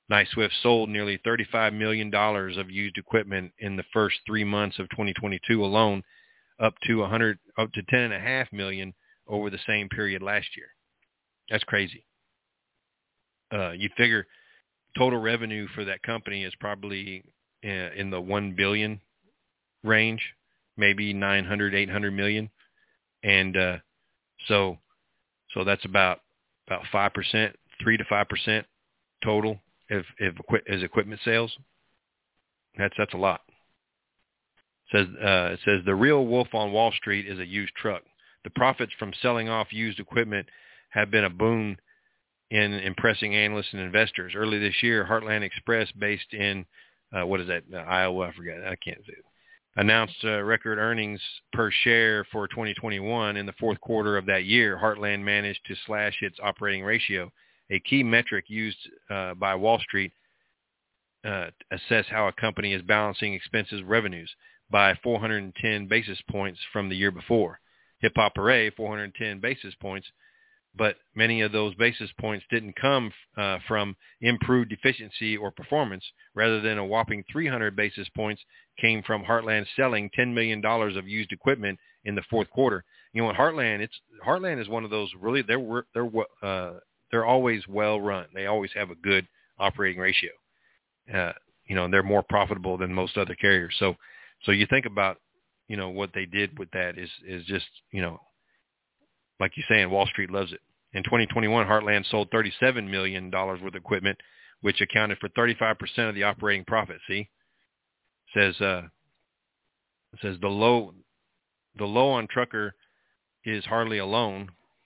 Knight Swift sold nearly thirty-five million dollars of used equipment in the first three months of twenty twenty-two alone, up to one hundred, up to ten point five million dollars over the same period last year. That's crazy. Uh, you figure total revenue for that company is probably uh, in the one billion dollars range, maybe nine hundred, eight hundred million. And uh, so so that's about about five percent, three to five percent total if, if as equipment sales. That's that's a lot. It says uh, it says the real wolf on Wall Street is a used truck. The profits from selling off used equipment have been a boon in impressing analysts and investors. Early this year, Heartland Express, based in uh, what is that, uh, Iowa? I forgot. I can't say it. Announced uh, record earnings per share for twenty twenty-one. In the fourth quarter of that year, Heartland managed to slash its operating ratio, a key metric used uh, by Wall Street uh, to assess how a company is balancing expenses revenues, by four hundred ten basis points from the year before. Hip Hop Hooray, four hundred ten basis points, but many of those basis points didn't come uh, from improved efficiency or performance. Rather than a whopping three hundred basis points came from Heartland selling ten million dollars of used equipment in the fourth quarter. You know, at Heartland, it's Heartland is one of those really they're they're uh, they're always well run. They always have a good operating ratio. Uh, you know, they're more profitable than most other carriers. So, so you think about, you know, what they did with that is is just, you know, like you're saying, Wall Street loves it. In twenty twenty-one, Heartland sold thirty-seven million dollars worth of equipment, which accounted for thirty-five percent of the operating profit. See, says uh, it says the low, the low on trucker is hardly alone.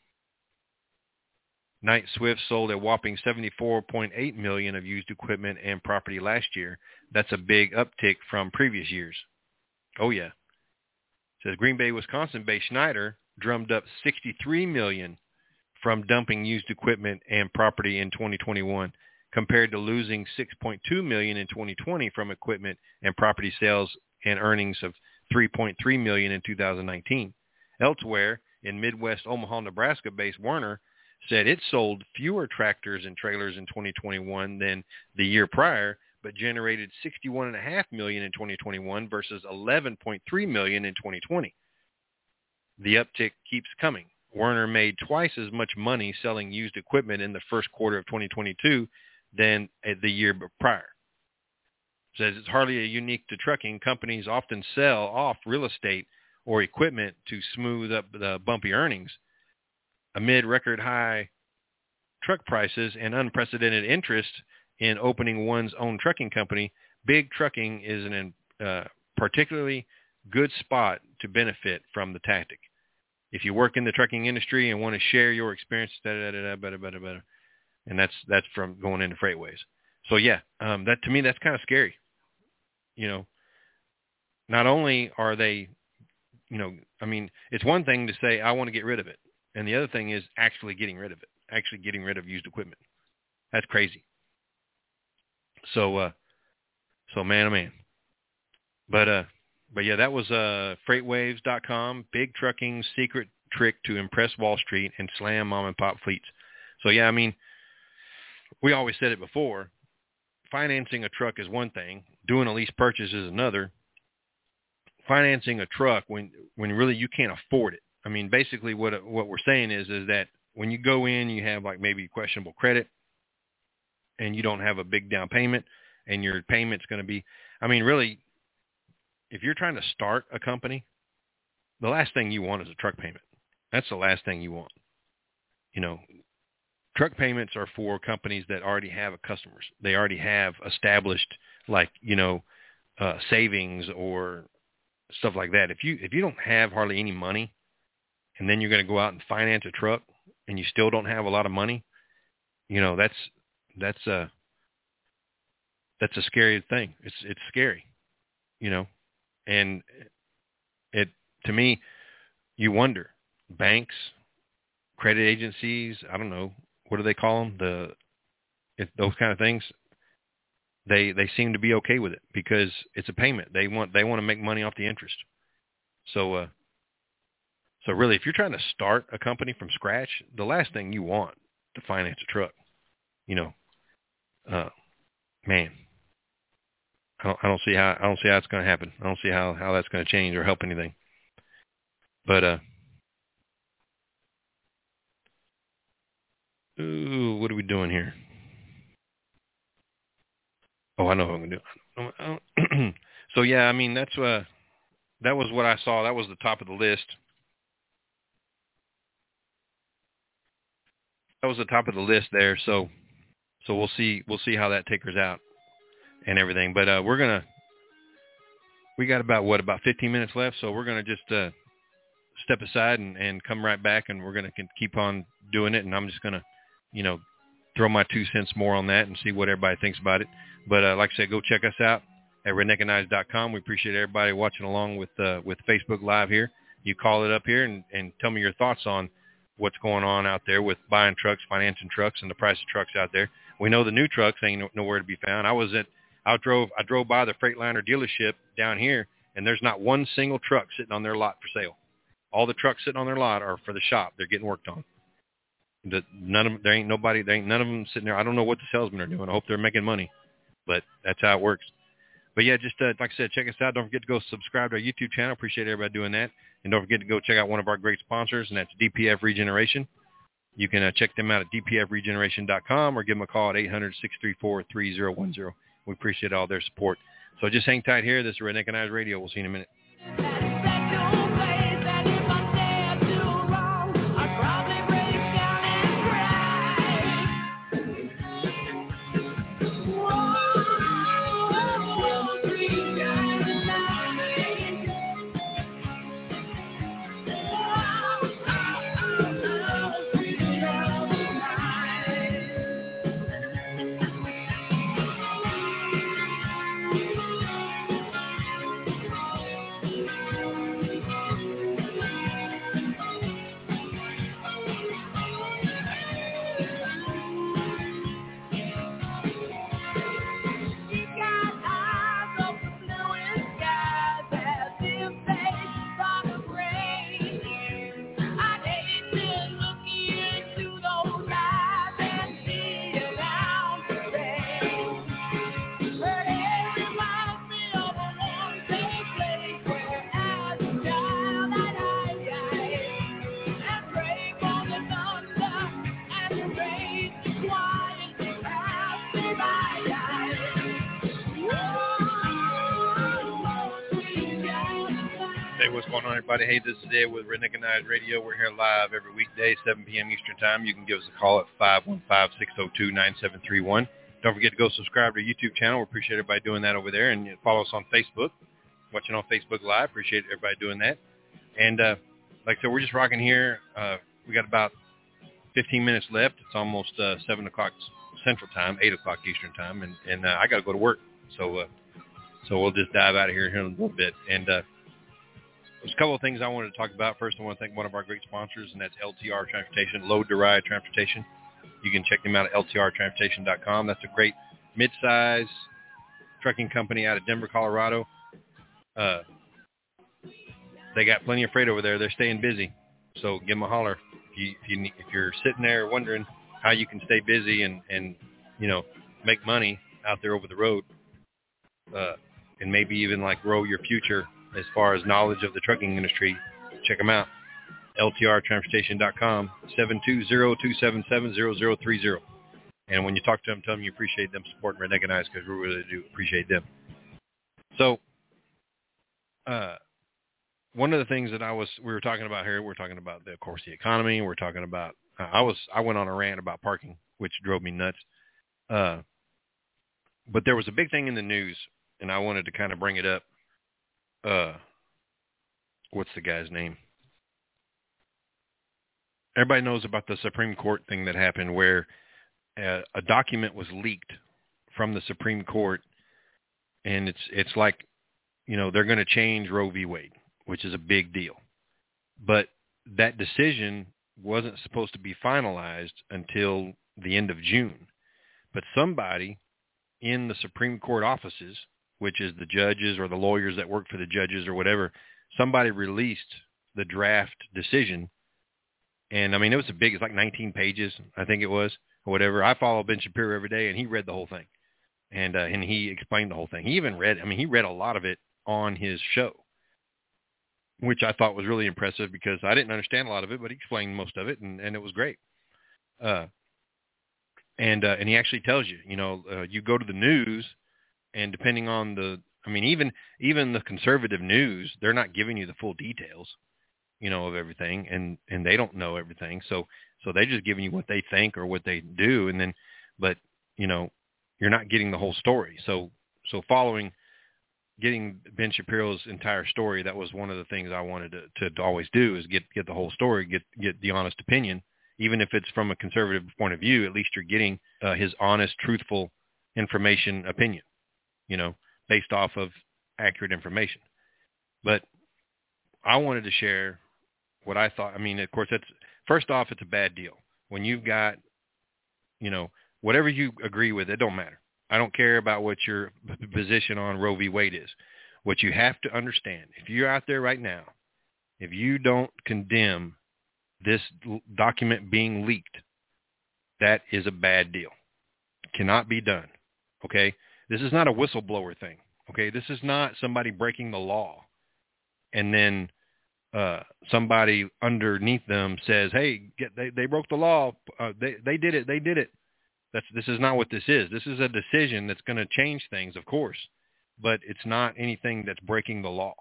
Knight Swift sold a whopping seventy-four point eight million dollars of used equipment and property last year. That's a big uptick from previous years. Oh yeah. It says Green Bay, Wisconsin-based Schneider drummed up sixty-three million dollars from dumping used equipment and property in twenty twenty-one, compared to losing six point two million dollars in twenty twenty from equipment and property sales and earnings of three point three million dollars in two thousand nineteen. Elsewhere, in Midwest Omaha, Nebraska-based Werner said it sold fewer tractors and trailers in twenty twenty-one than the year prior, but generated sixty-one point five million dollars in twenty twenty-one versus eleven point three million dollars in twenty twenty. The uptick keeps coming. Werner made twice as much money selling used equipment in the first quarter of twenty twenty-two than the year prior. It says it's hardly unique to trucking. Companies often sell off real estate or equipment to smooth up the bumpy earnings. Amid record high truck prices and unprecedented interest in opening one's own trucking company, big trucking is an uh, particularly good spot to benefit from the tactic. If you work in the trucking industry and want to share your experience, da, da, da, da, better, better, better. And that's that's from going into FreightWaves. So yeah, um, that to me that's kind of scary. You know, not only are they, you know, I mean, it's one thing to say I want to get rid of it, and the other thing is actually getting rid of it, actually getting rid of used equipment. That's crazy. So, uh, so man, oh man. But uh. But yeah, that was uh, FreightWaves dot com, big trucking's secret trick to impress Wall Street and slam mom and pop fleets. So yeah, I mean, we always said it before. Financing a truck is one thing. Doing a lease purchase is another. Financing a truck when when really you can't afford it. I mean, basically what what we're saying is is that when you go in, you have like maybe questionable credit, and you don't have a big down payment, and your payment's going to be, I mean, really. If you're trying to start a company, the last thing you want is a truck payment. That's the last thing you want. You know, truck payments are for companies that already have customers. They already have established, like, you know, uh, savings or stuff like that. If you if you don't have hardly any money, and then you're going to go out and finance a truck, and you still don't have a lot of money, you know, that's that's a that's a scary thing. It's it's scary, you know. And it, to me, you wonder, banks, credit agencies, I don't know, what do they call them? The, it, those kind of things, they, they seem to be okay with it because it's a payment. They want, they want to make money off the interest. So, uh, so really, if you're trying to start a company from scratch, the last thing you want to finance a truck, you know, uh, man, I don't, I don't see how I don't see how it's going to happen. I don't see how, how that's going to change or help anything. But uh, ooh, what are we doing here? Oh, I know what I'm going to do. So yeah, I mean that's uh, that was what I saw. That was the top of the list. That was the top of the list there. So, so we'll see we'll see how that tickers out and everything. But uh, we're gonna we got about what about fifteen minutes left. So we're gonna just uh, step aside and, and come right back, and we're gonna keep on doing it. And I'm just gonna, you know, throw my two cents more on that and see what everybody thinks about it. But uh, like I said, go check us out at redneckandknives dot com. We appreciate everybody watching along with uh, with Facebook Live here. You call it up here and, and tell me your thoughts on what's going on out there with buying trucks, financing trucks, and the price of trucks out there. We know the new trucks ain't no, nowhere to be found. I was at, I drove, I drove by the Freightliner dealership down here, and there's not one single truck sitting on their lot for sale. All the trucks sitting on their lot are for the shop. They're getting worked on. The, none of there ain't nobody, there ain't none of them sitting there. I don't know what the salesmen are doing. I hope they're making money, but that's how it works. But yeah, just uh, like I said, check us out. Don't forget to go subscribe to our YouTube channel. Appreciate everybody doing that. And don't forget to go check out one of our great sponsors, and that's D P F Regeneration. You can uh, check them out at d p f regeneration dot com or give them a call at eight hundred, six three four, three zero one zero. We appreciate all their support. So just hang tight here. This is Redneck and Knives Radio. We'll see you in a minute. What's going on, everybody? Hey, this is Ed with Redneck and Knives Radio. We're here live every weekday, seven p.m. Eastern Time. You can give us a call at five one five, six oh two, nine seven three one. Don't forget to go subscribe to our YouTube channel. We appreciate everybody doing that over there. And follow us on Facebook, watching on Facebook Live. Appreciate everybody doing that. And uh, like I said, we're just rocking here. Uh, we got about fifteen minutes left. It's almost uh, seven o'clock Central Time, eight o'clock Eastern Time. And, and uh, I got to go to work. So uh, so we'll just dive out of here, here in a little bit. And uh, there's a couple of things I wanted to talk about. First, I want to thank one of our great sponsors, and that's L T R Transportation, Load to Ride Transportation. You can check them out at L T R transportation dot com. That's a great mid-size trucking company out of Denver, Colorado. Uh, they got plenty of freight over there. They're staying busy, so give them a holler. If, you, if, you, if you're sitting there wondering how you can stay busy and, and you know, make money out there over the road, uh, and maybe even like grow your future as far as knowledge of the trucking industry, check them out. L T R transportation dot com, seven two zero, two seven seven, zero zero three zero. And when you talk to them, tell them you appreciate them supporting Redneck and Knives, because we really do appreciate them. So, uh, one of the things that I was, we were talking about here, we're talking about, the, of course, the economy. We're talking about, uh, I was, I went on a rant about parking, which drove me nuts. Uh, but there was a big thing in the news, and I wanted to kind of bring it up. Uh, what's the guy's name? Everybody knows about the Supreme Court thing that happened, where uh, a document was leaked from the Supreme Court, and it's it's like, you know, they're going to change Roe v. Wade, which is a big deal. But that decision wasn't supposed to be finalized until the end of June. But somebody in the Supreme Court offices, which is the judges or the lawyers that work for the judges or whatever, somebody released the draft decision. And, I mean, it was a big, it's like nineteen pages, I think it was, or whatever. I follow Ben Shapiro every day, and he read the whole thing. And uh, and he explained the whole thing. He even read, I mean, he read a lot of it on his show, which I thought was really impressive because I didn't understand a lot of it, but he explained most of it, and, and it was great. Uh, and uh, and he actually tells you, you know, uh, you go to the news, and depending on the, I mean, even even the conservative news, they're not giving you the full details, you know, of everything, and, and they don't know everything. So so they're just giving you what they think or what they do, and then, but, you know, you're not getting the whole story. So so following, getting Ben Shapiro's entire story, that was one of the things I wanted to, to, to always do, is get, get the whole story, get get the honest opinion. Even if it's from a conservative point of view, at least you're getting uh, his honest, truthful information opinion, you know, based off of accurate information. But I wanted to share what I thought. I mean, of course, that's, first off, it's a bad deal. When you've got, you know, whatever you agree with, it don't matter. I don't care about what your position on Roe v. Wade is. What you have to understand, if you're out there right now, if you don't condemn this document being leaked, that is a bad deal. It cannot be done. Okay? This is not a whistleblower thing. Okay? This is not somebody breaking the law and then uh, somebody underneath them says, hey, get, they, they broke the law. Uh, they, they did it. They did it. That's, this is not what this is. This is a decision that's going to change things, of course, but it's not anything that's breaking the law.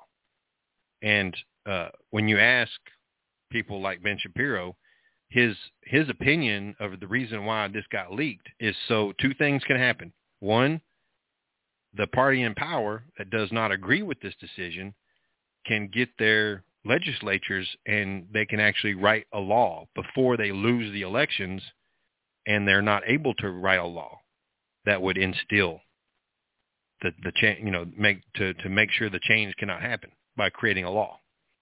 And uh, when you ask people like Ben Shapiro, his his opinion of the reason why this got leaked is so two things can happen. One, the party in power that does not agree with this decision can get their legislatures and they can actually write a law before they lose the elections, and they're not able to write a law that would instill the the change, you know, make to to make sure the change cannot happen by creating a law.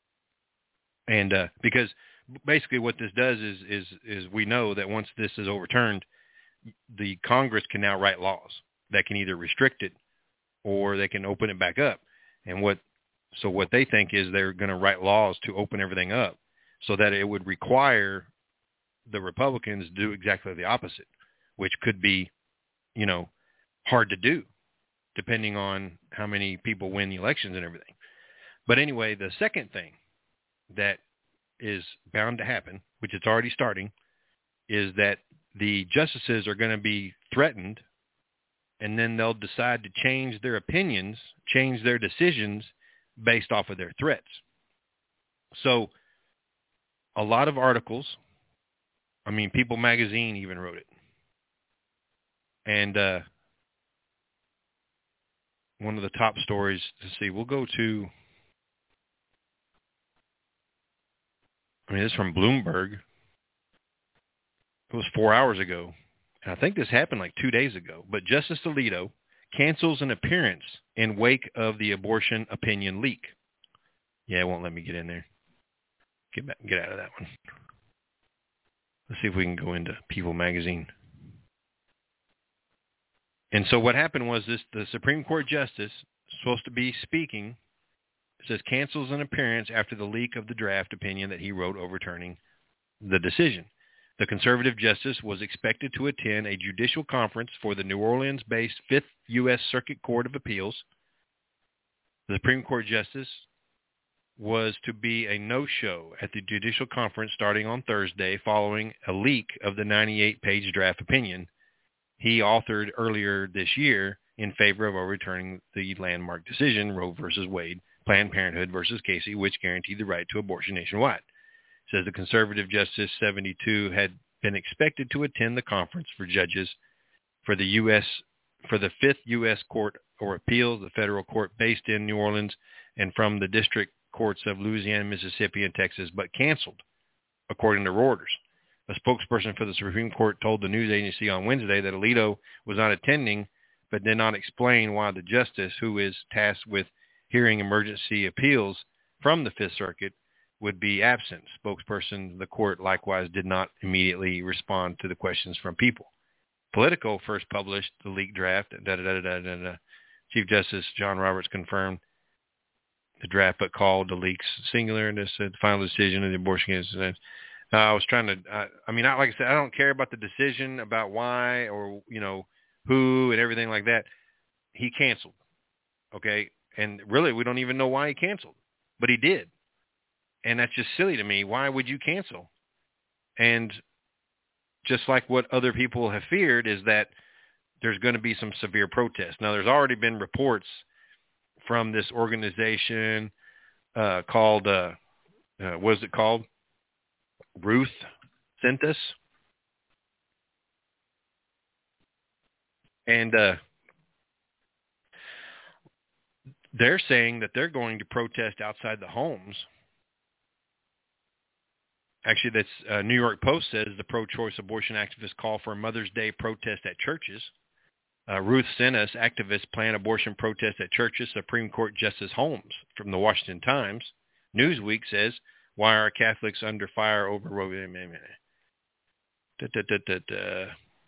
And uh, because basically what this does is, is is we know that once this is overturned, the Congress can now write laws that can either restrict it or they can open it back up. And what so what they think is they're going to write laws to open everything up so that it would require the Republicans to do exactly the opposite, which could be, you know, hard to do depending on how many people win the elections and everything. But anyway, the second thing that is bound to happen, which it's already starting, is that the justices are going to be threatened, and then they'll decide to change their opinions, change their decisions based off of their threats. So a lot of articles, I mean, People Magazine even wrote it. And uh, one of the top stories, to see, we'll go to, I mean, this is from Bloomberg. It was four hours ago. And I think this happened like two days ago. But Justice Alito cancels an appearance in wake of the abortion opinion leak. Yeah, it won't let me get in there. Get back, get out of that one. Let's see if we can go into People Magazine. And so what happened was this: the Supreme Court justice, supposed to be speaking, says cancels an appearance after the leak of the draft opinion that he wrote overturning the decision. The conservative justice was expected to attend a judicial conference for the New Orleans-based Fifth U S Circuit Court of Appeals. The Supreme Court justice was to be a no-show at the judicial conference starting on Thursday following a leak of the ninety-eight page draft opinion he authored earlier this year in favor of overturning the landmark decision, Roe versus Wade, Planned Parenthood versus Casey, which guaranteed the right to abortion nationwide. It says the conservative Justice seventy-two had been expected to attend the conference for judges for the U S for the Fifth U S Court of Appeals, the federal court based in New Orleans, and from the district courts of Louisiana, Mississippi, and Texas, but canceled, according to Reuters. A spokesperson for the Supreme Court told the news agency on Wednesday that Alito was not attending, but did not explain why the justice, who is tasked with hearing emergency appeals from the Fifth Circuit, would be absent. Spokesperson of the court likewise did not immediately respond to the questions from People. Politico first published the leaked draft. Da, da, da, da, da, da. Chief Justice John Roberts confirmed the draft, but called the leaks singular, and this uh, the final decision of the abortion case. Uh, I was trying to, uh, I mean, I, like I said, I don't care about the decision about why or, you know, who and everything like that. he canceled. Okay, and really, we don't even know why he canceled, but he did, and that's just silly to me. Why would you cancel? And just like what other people have feared is that there's going to be some severe protests. Now, there's already been reports from this organization uh, called, uh, uh, what is it called? Ruth sent us. And uh, they're saying that they're going to protest outside the homes. Actually, that's uh, New York Post says the pro-choice abortion activists call for a Mother's Day protest at churches. Uh, Ruth Sinas, activists plan abortion protest at churches, Supreme Court Justice Holmes from the Washington Times. Newsweek says, why are Catholics under fire over Roe? Da, da, da, da, da.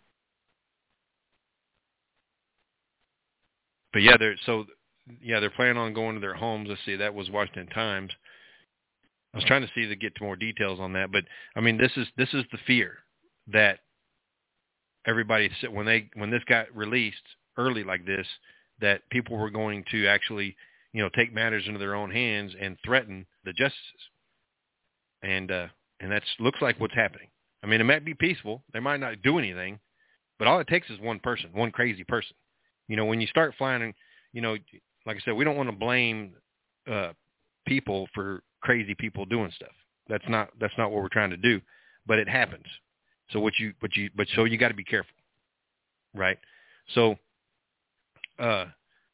But yeah, they're so yeah they're planning on going to their homes. Let's see, that was Washington Times. I was trying to see to get to more details on that, but I mean, this is this is the fear that everybody when they when this got released early like this, that people were going to actually, you know, take matters into their own hands and threaten the justices, and uh, and that's looks like what's happening. I mean, it might be peaceful, they might not do anything, but all it takes is one person, one crazy person. You know, when you start flying, you know, like I said, we don't want to blame uh, people for crazy people doing stuff. That's not that's not what we're trying to do, but it happens. So what you but you but so you got to be careful, right? So, uh,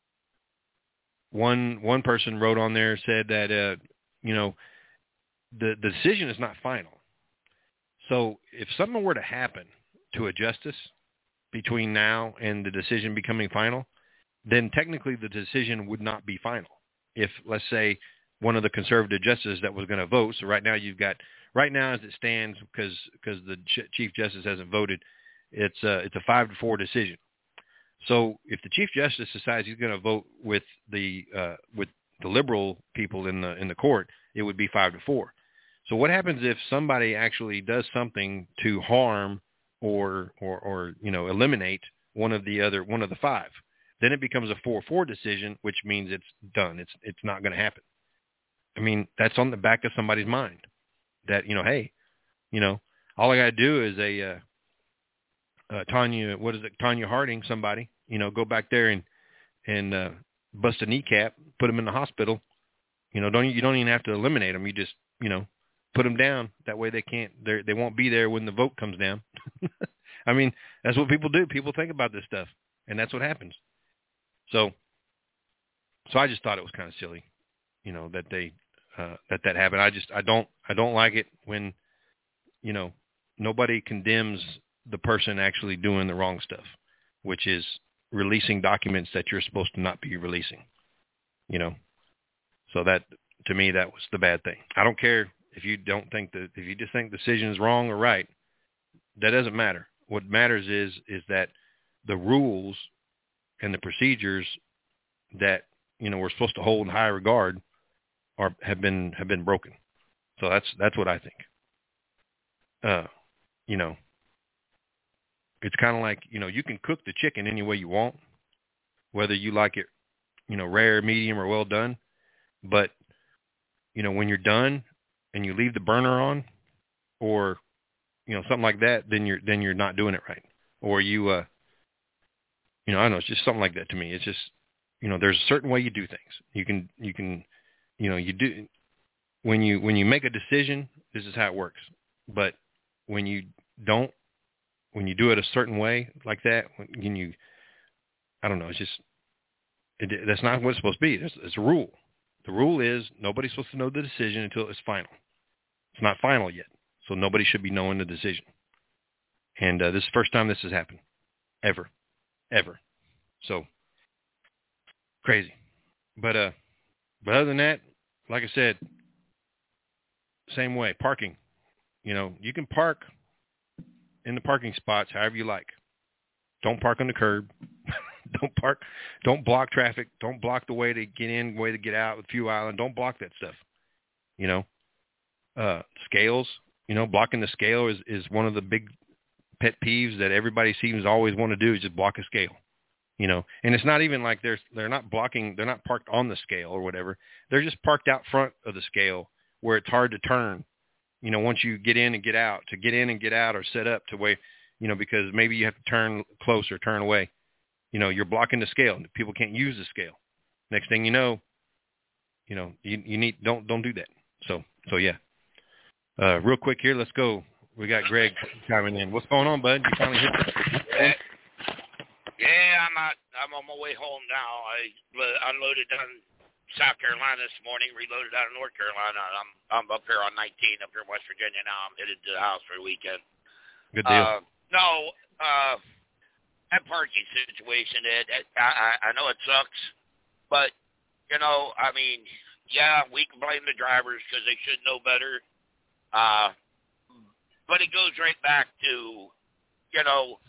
one one person wrote on there said that uh, you know the the decision is not final. So if something were to happen to a justice between now and the decision becoming final, then technically the decision would not be final. If, let's say, one of the conservative justices that was going to vote, so right now you've got, right now as it stands, because because the Chief Justice hasn't voted, it's a, it's a five to four decision. So if the Chief Justice decides he's going to vote with the uh, with the liberal people in the in the court, it would be five to four. So what happens if somebody actually does something to harm or or or you know eliminate one of the other one of the five? Then it becomes a four four decision, which means it's done. It's it's not going to happen. I mean, that's on the back of somebody's mind that, you know, hey, you know, all I got to do is a uh, uh, Tanya, what is it, Tanya Harding, somebody, you know, go back there and and uh, bust a kneecap, put them in the hospital. You know, don't you don't even have to eliminate them. You just, you know, put them down. That way they can't, they they won't be there when the vote comes down. I mean, that's what people do. People think about this stuff, and that's what happens. So, so I just thought it was kind of silly, you know, that they uh, that that happened. I just I don't I don't like it when, you know, nobody condemns the person actually doing the wrong stuff, which is releasing documents that you're supposed to not be releasing, you know. So that, to me, that was the bad thing. I don't care if you don't think that, if you just think the decision is wrong or right, that doesn't matter. What matters is is that the rules and the procedures that, you know, we're supposed to hold in high regard are have been have been broken. So that's that's what I think. Uh, you know, it's kind of like, you know, you can cook the chicken any way you want, whether you like it, you know, rare, medium, or well done. But, you know, when you're done and you leave the burner on, or, you know, something like that, then you're then you're not doing it right. Or you, uh, you know, I don't know, it's just something like that to me. It's just, you know, there's a certain way you do things. You can, you can, you know, you do, when you, when you make a decision, this is how it works. But when you don't, when you do it a certain way like that, when you, I don't know, it's just, it, that's not what it's supposed to be. It's, it's a rule. The rule is nobody's supposed to know the decision until it's final. It's not final yet, so nobody should be knowing the decision. And uh, this is the first time this has happened, ever, ever. So crazy. But uh, but other than that, like I said, same way. Parking. You know, you can park in the parking spots however you like. Don't park on the curb. Don't park. Don't block traffic. Don't block the way to get in, way to get out with Few Island. Don't block that stuff. You know, uh, scales. You know, blocking the scale is, is one of the big pet peeves that everybody seems to always want to do, is just block a scale. you know, and it's not even like they're they're not blocking, they're not parked on the scale or whatever. They're just parked out front of the scale where it's hard to turn, you know, once you get in and get out, to get in and get out or set up to where, you know, because maybe you have to turn close or turn away. You know, you're blocking the scale. People can't use the scale. Next thing you know, you know, you, you need, don't, don't do that. So, so yeah. Uh, real quick here, let's go. We got Greg chiming in. What's going on, bud? You finally hit it. Yeah, I'm out. I'm on my way home now. I unloaded down South Carolina this morning, reloaded out of North Carolina. I'm I'm up here on nineteen, up here in West Virginia now. I'm headed to the house for the weekend. Good deal. Uh, no, uh, that parking situation, it, it, I, I know it sucks, but, you know, I mean, yeah, we can blame the drivers because they should know better. Uh, but it goes right back to, you know,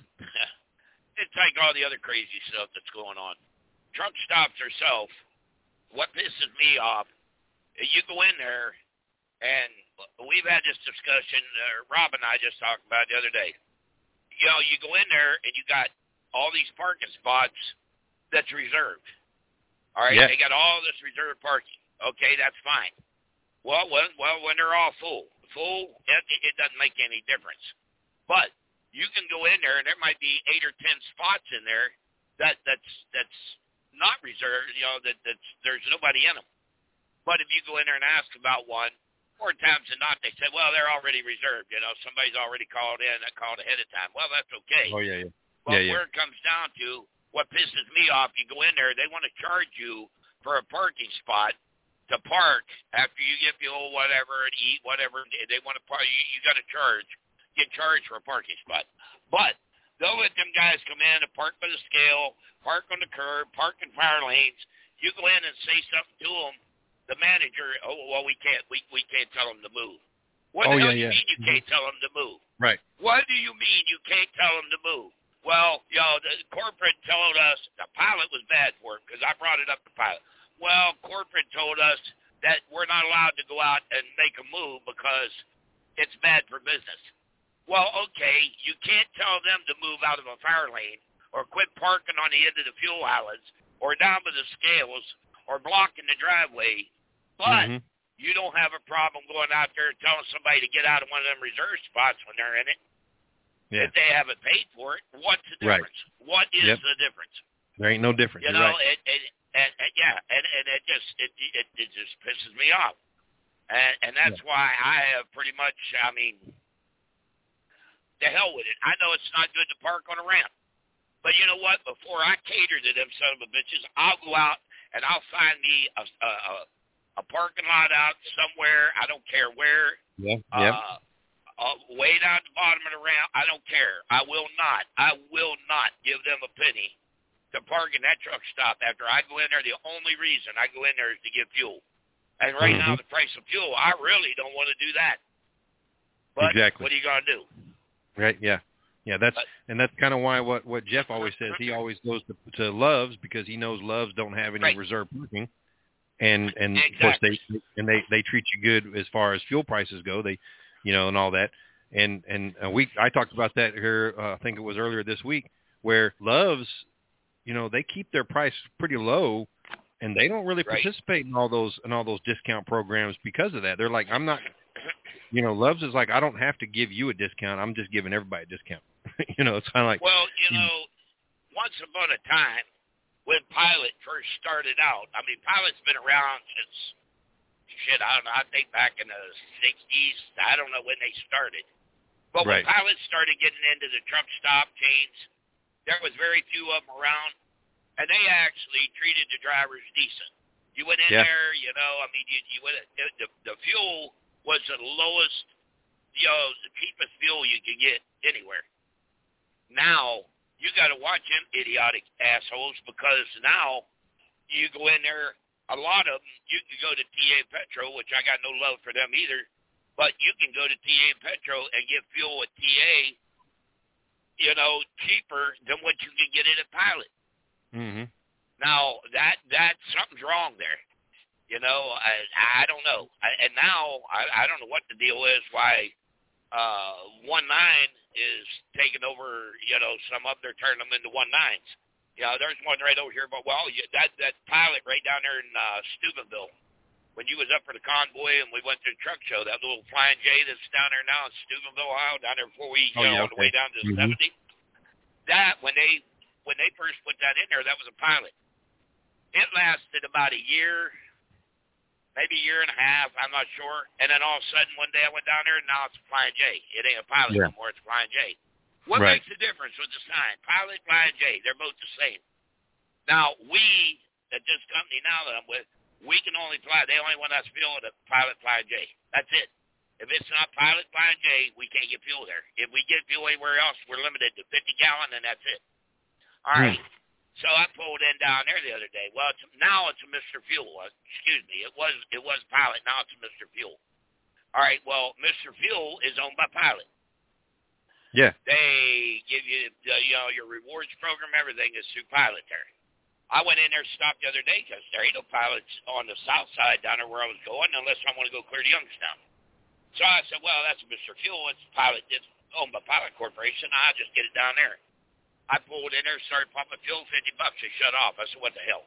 it's like all the other crazy stuff that's going on. Truck stops herself. What pisses me off, you go in there, and we've had this discussion, uh, Rob and I just talked about it the other day. You know, you go in there, and you got all these parking spots that's reserved. All right? Yeah. They got all this reserved parking. Okay, that's fine. Well, when, well, when they're all full. Full, it, it doesn't make any difference. But you can go in there, and there might be eight or ten spots in there that that's that's not reserved. You know, that that's there's nobody in them. But if you go in there and ask about one, more times than not, they say, well, they're already reserved. You know, somebody's already called in. That called ahead of time. Well, that's okay. Oh yeah, yeah. But yeah, yeah. where it comes down to, what pisses me off, you go in there, they want to charge you for a parking spot to park after you get fuel, whatever, and eat, whatever. They want to park. You, you got to charge. Get charged for a parking spot. But they'll let them guys come in and park by the scale, park on the curb, park in fire lanes. You go in and say something to them, the manager, oh, well, we can't, we, we can't tell them to move. What oh, the hell yeah, do you yeah. mean you can't tell them to move? Right. What do you mean you can't tell them to move? Well, you know, the corporate told us the pilot was bad for him because I brought it up to pilot. Well, corporate told us that we're not allowed to go out and make a move because it's bad for business. Well, okay, you can't tell them to move out of a fire lane or quit parking on the end of the fuel islands or down by the scales or blocking the driveway, but mm-hmm. you don't have a problem going out there and telling somebody to get out of one of them reserve spots when they're in it. Yeah. If they haven't paid for it, what's the difference? Right. What is yep. the difference? There ain't no difference. You You're know, right. it, it, and, and yeah, and, and it just it, it it just pisses me off, and and that's yeah. why I have pretty much, I mean, the hell with it. I know it's not good to park on a ramp, but you know what? Before I cater to them son of a bitches, I'll go out and I'll find me a a, a, a parking lot out somewhere. I don't care where. Yeah. Uh, yep. Uh, way down at the bottom of the ramp. I don't care. I will not. I will not give them a penny to park in that truck stop after I go in there. The only reason I go in there is to get fuel. And right mm-hmm. now, the price of fuel, I really don't want to do that. But exactly. what are you going to do? Right, yeah. Yeah, that's but, and that's kind of why what, what Jeff always says, he always goes to, to Love's because he knows Love's don't have any right. reserve parking. And and exactly. of course they and they, they treat you good as far as fuel prices go. They you know, and all that. And and uh, we I talked about that here, uh, I think it was earlier this week, where Love's, you know, they keep their price pretty low, and they don't really right. participate in all those in all those discount programs because of that. They're like, I'm not, you know, Love's is like, I don't have to give you a discount. I'm just giving everybody a discount. you know, it's kind of like. Well, you know, once upon a time, when Pilot first started out, I mean, Pilot's been around since. Shit, I don't know. I think back in the sixties. I don't know when they started. But right. when pilots started getting into the truck stop chains, there was very few of them around, and they actually treated the drivers decent. You went in yeah. there, you know, I mean, you, you went, the, the fuel was the lowest, you know, the cheapest fuel you could get anywhere. Now, you got to watch them idiotic assholes because now you go in there, a lot of them, you can go to T A Petro, which I got no love for them either, but you can go to T A Petro and get fuel at T A, you know, cheaper than what you can get it at Pilot. Mm-hmm. Now, that that something's wrong there. You know, I, I don't know. I, and now, I, I don't know what the deal is, why uh, one nine is taking over, you know, some up, they're turning them into one nines. You know, there's one right over here, but well, you, that that pilot right down there in uh, Steubenville, when you was up for the convoy and we went to the truck show, that little Flying J that's down there now in Steubenville, Ohio, down there before we, you Oh, know, yeah, on the okay. way down to the Mm-hmm. seventy. That when they when they first put that in there, that was a pilot. It lasted about a year, maybe a year and a half. I'm not sure. And then all of a sudden, one day I went down there, and now it's a Flying J. It ain't a pilot Yeah. anymore; it's a Flying J. What Right. makes the difference with the sign? Pilot, Flying J. They're both the same. Now, we, at this company now that I'm with, we can only fly. They only want us fuel at a Pilot Flying J. That's it. If it's not Pilot Flying J, we can't get fuel there. If we get fuel anywhere else, we're limited to fifty gallon, and that's it. All right. Hmm. So I pulled in down there the other day. Well, it's, now it's a Mister Fuel. Uh, excuse me. It was it was Pilot. Now it's a Mister Fuel. All right. Well, Mister Fuel is owned by Pilot. Yeah. They give you, uh, you know, your rewards program. Everything is through Pilot there. I went in there, stopped the other day because there ain't no pilots on the south side down there where I was going unless I want to go clear to Youngstown. So I said, well, that's Mister Fuel. It's Pilot. It's owned by Pilot Corporation. I'll just get it down there. I pulled in there, started pumping fuel, fifty bucks. They shut off. I said, what the hell?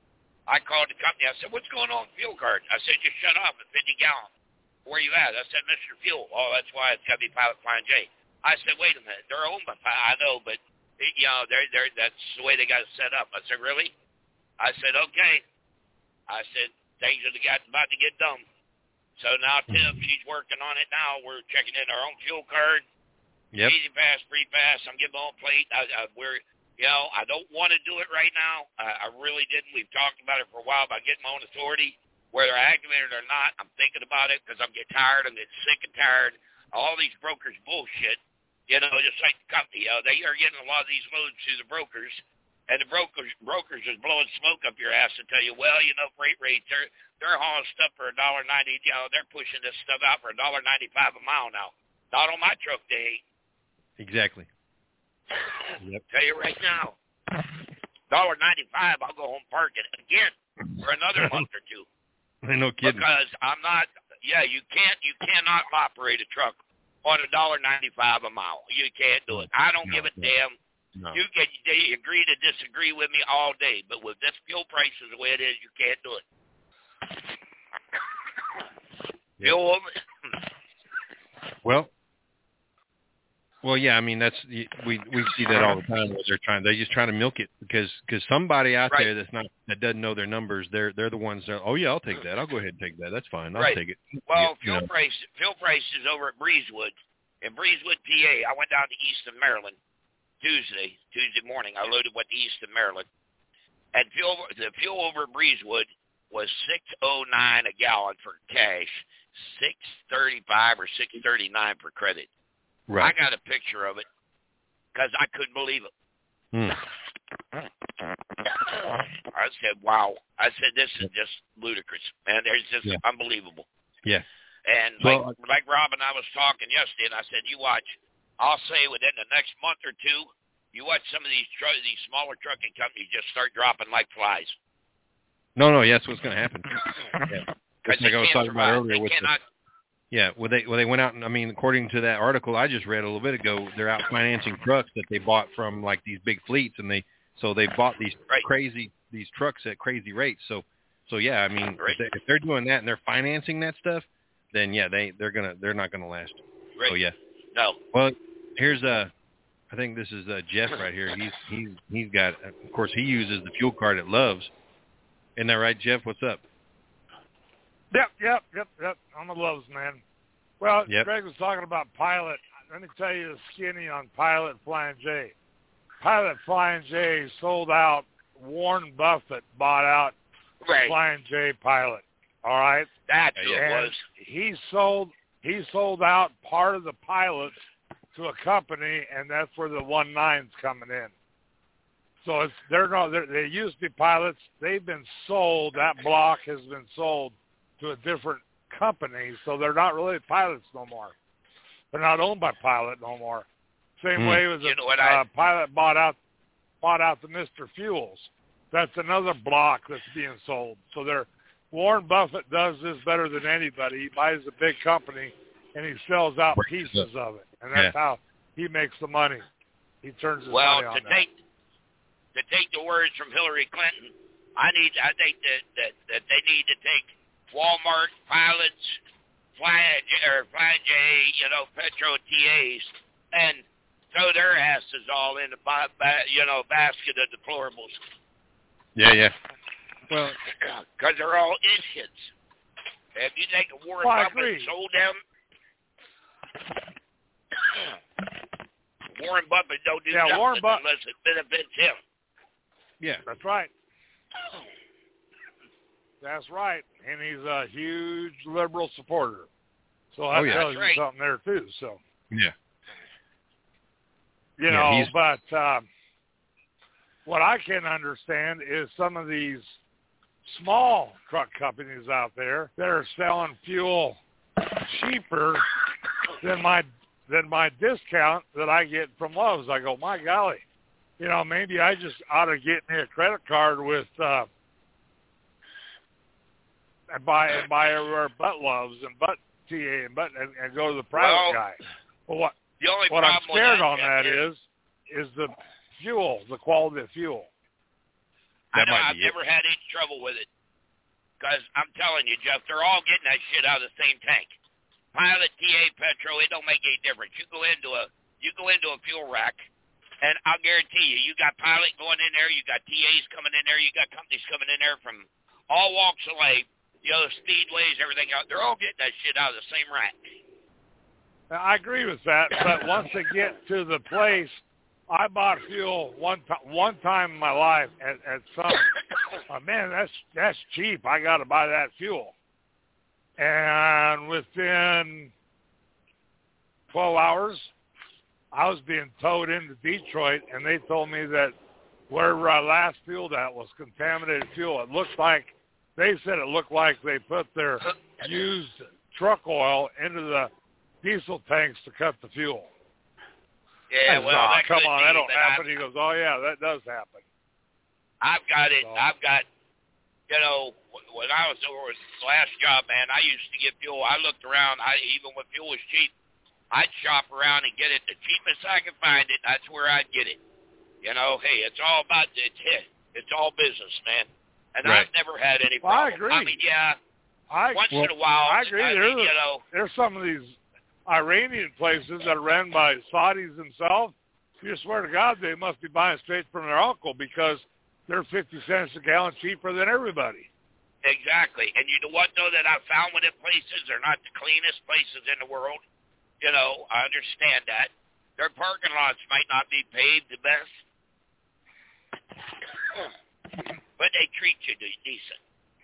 I called the company. I said, what's going on with the fuel card? I said, just shut off at fifty gallon. Where you at? I said, Mister Fuel. Oh, that's why it's got to be Pilot Flying J. I said, wait a minute. They're owned by Pilot. I know, but, you know, they're, they're, that's the way they got it set up. I said, really? I said, okay. I said, things are about to get dumb. So now Tim, she's working on it now. We're checking in our own fuel card. Yep. Easy fast, free fast. I'm getting my own plate. I, I, we're, you know, I don't want to do it right now. I, I really didn't. We've talked about it for a while about getting my own authority. Whether I activate it or not, I'm thinking about it because I'm getting tired. I'm getting sick and tired. All these brokers bullshit. You know, just like the company. Uh, they are getting a lot of these loads through the brokers. And the brokers brokers is blowing smoke up your ass to tell you, well, you know, freight rates, they're, they're hauling stuff for a dollar ninety. You know, they're pushing this stuff out for a dollar ninety-five a mile now. Not on my truck, they ain't. Exactly. Yep. Tell you right now, dollar ninety-five, I'll go home and park it again for another month or two. No kidding. Because I'm not, yeah, you can't, you cannot operate a truck on a dollar ninety-five a mile. You can't do it. I don't No, give a no. damn. No. You can they agree to disagree with me all day, but with this fuel prices the way it is, you can't do it. Yep. Fuel. Well, well, yeah. I mean, that's we we see that all the time. Where they're trying, they're just trying to milk it because because somebody out Right. there that's not that doesn't know their numbers. They're they're the ones that, oh yeah, I'll take that. I'll go ahead and take that. That's fine. I'll Right. take it. Well, You fuel know. price fuel prices over at Breezewood in Breezewood, P A. I went down to Easton, Maryland, Tuesday Tuesday morning. I loaded went to Easton, Maryland, and fuel the fuel over at Breezewood was six oh nine a gallon for cash, six thirty five or six thirty nine for credit. Right. I got a picture of it because I couldn't believe it. Hmm. I said, wow. I said, this is just ludicrous, man. It's just Yeah. unbelievable. Yeah. And Well, like, like Rob and I was talking yesterday, and I said, you watch, I'll say within the next month or two, you watch some of these tr- these smaller trucking companies just start dropping like flies. No, no, yeah, that's what's going to happen. Yeah. Because Just they like I was can't talking about survive. earlier They with the, cannot. yeah, well they well they went out and I mean according to that article I just read a little bit ago, they're out financing trucks that they bought from like these big fleets, and they so they bought these Right. crazy these trucks at crazy rates. So so yeah, I mean Right. if, they, if they're doing that and they're financing that stuff, then yeah, they they're gonna they're not gonna last. Right. So yeah. No. Well, here's uh I think this is uh, Jeff right here. He's he's he's got of course he uses the fuel card at Love's. Isn't that right, Jeff? What's up? Yep, yep, yep, yep. I'm a Love's man. Well, Yep. Greg was talking about Pilot. Let me tell you the skinny on Pilot Flying J. Pilot Flying J sold out. Warren Buffett bought out Right. Flying J Pilot. All right? That's Yeah, who yeah. it And was. he sold he sold out part of the pilots to a company, and that's where the one nine's coming in. So it's they're not they're, they used to be pilots. They've been sold. That block has been sold to a different company, so they're not really pilots no more. They're not owned by Pilot no more. Same Hmm. way as You a know what I- uh, Pilot bought out bought out the Mister Fuels. That's another block that's being sold. So they're Warren Buffett does this better than anybody. He buys a big company and he sells out pieces of it, and that's Yeah. how he makes the money. He turns his Well, money on to that. take to take the words from Hillary Clinton, I need. I think that that, that they need to take Walmart pilots, Fly or Fly J, you know, Petro T As, and throw their asses all in the you know basket of deplorables. Yeah, yeah. Well, because they're all idiots. If you think Warren well, Buffett sold them, Warren Buffett don't do yeah, nothing Warren Buff- unless it benefits him. Yeah, that's right. That's right, and he's a huge liberal supporter. So that oh, yeah. tells you right. something there too. So yeah, you yeah, know, he's... but um, what I can understand is some of these small truck companies out there that are selling fuel cheaper than my than my discount that I get from Love's. I go, my golly, you know, maybe I just ought to get me a credit card with. Uh, And buy and buy everywhere but Love's and but T A and but and, and go to the private well, guy. But what the only what I'm problem scared with on that is is the fuel, the quality of fuel. I That know might I've be never had any trouble with it because I'm telling you, Jeff, they're all getting that shit out of the same tank. Pilot, T A, Petro, it don't make any difference. You go into a you go into a fuel rack, and I'll guarantee you, you got Pilot going in there, you got T As coming in there, you got companies coming in there from all walks of life. You know, speedways, everything else, they're all getting that shit out of the same rack. I agree with that, but once they get to the place, I bought fuel one time one time in my life at, at some. Oh, man, that's that's cheap. I got to buy that fuel, and within twelve hours, I was being towed into Detroit, and they told me that where I last fueled at was contaminated fuel. It looked like. They said it looked like they put their used truck oil into the diesel tanks to cut the fuel. Yeah, well, oh, that come could on, be, that don't but happen. I've, He goes, oh yeah, that does happen. I've got it. So. I've got, you know, when I was over at the last job, man, I used to get fuel. I looked around. I even when fuel was cheap, I'd shop around and get it the cheapest I could find it. That's where I'd get it. You know, hey, it's all about it's it's all business, man. And right. I've never had any Well, I problem. agree. I mean, yeah, I, once well, in a while. I agree. I there's, mean, a, you know, there's some of these Iranian places that are run by Saudis themselves. You swear to God they must be buying straight from their uncle because they're fifty cents a gallon cheaper than everybody. Exactly. And you know what, though, that I found with the places, they're not the cleanest places in the world. You know, I understand that. Their parking lots might not be paved the best. But they treat you decent.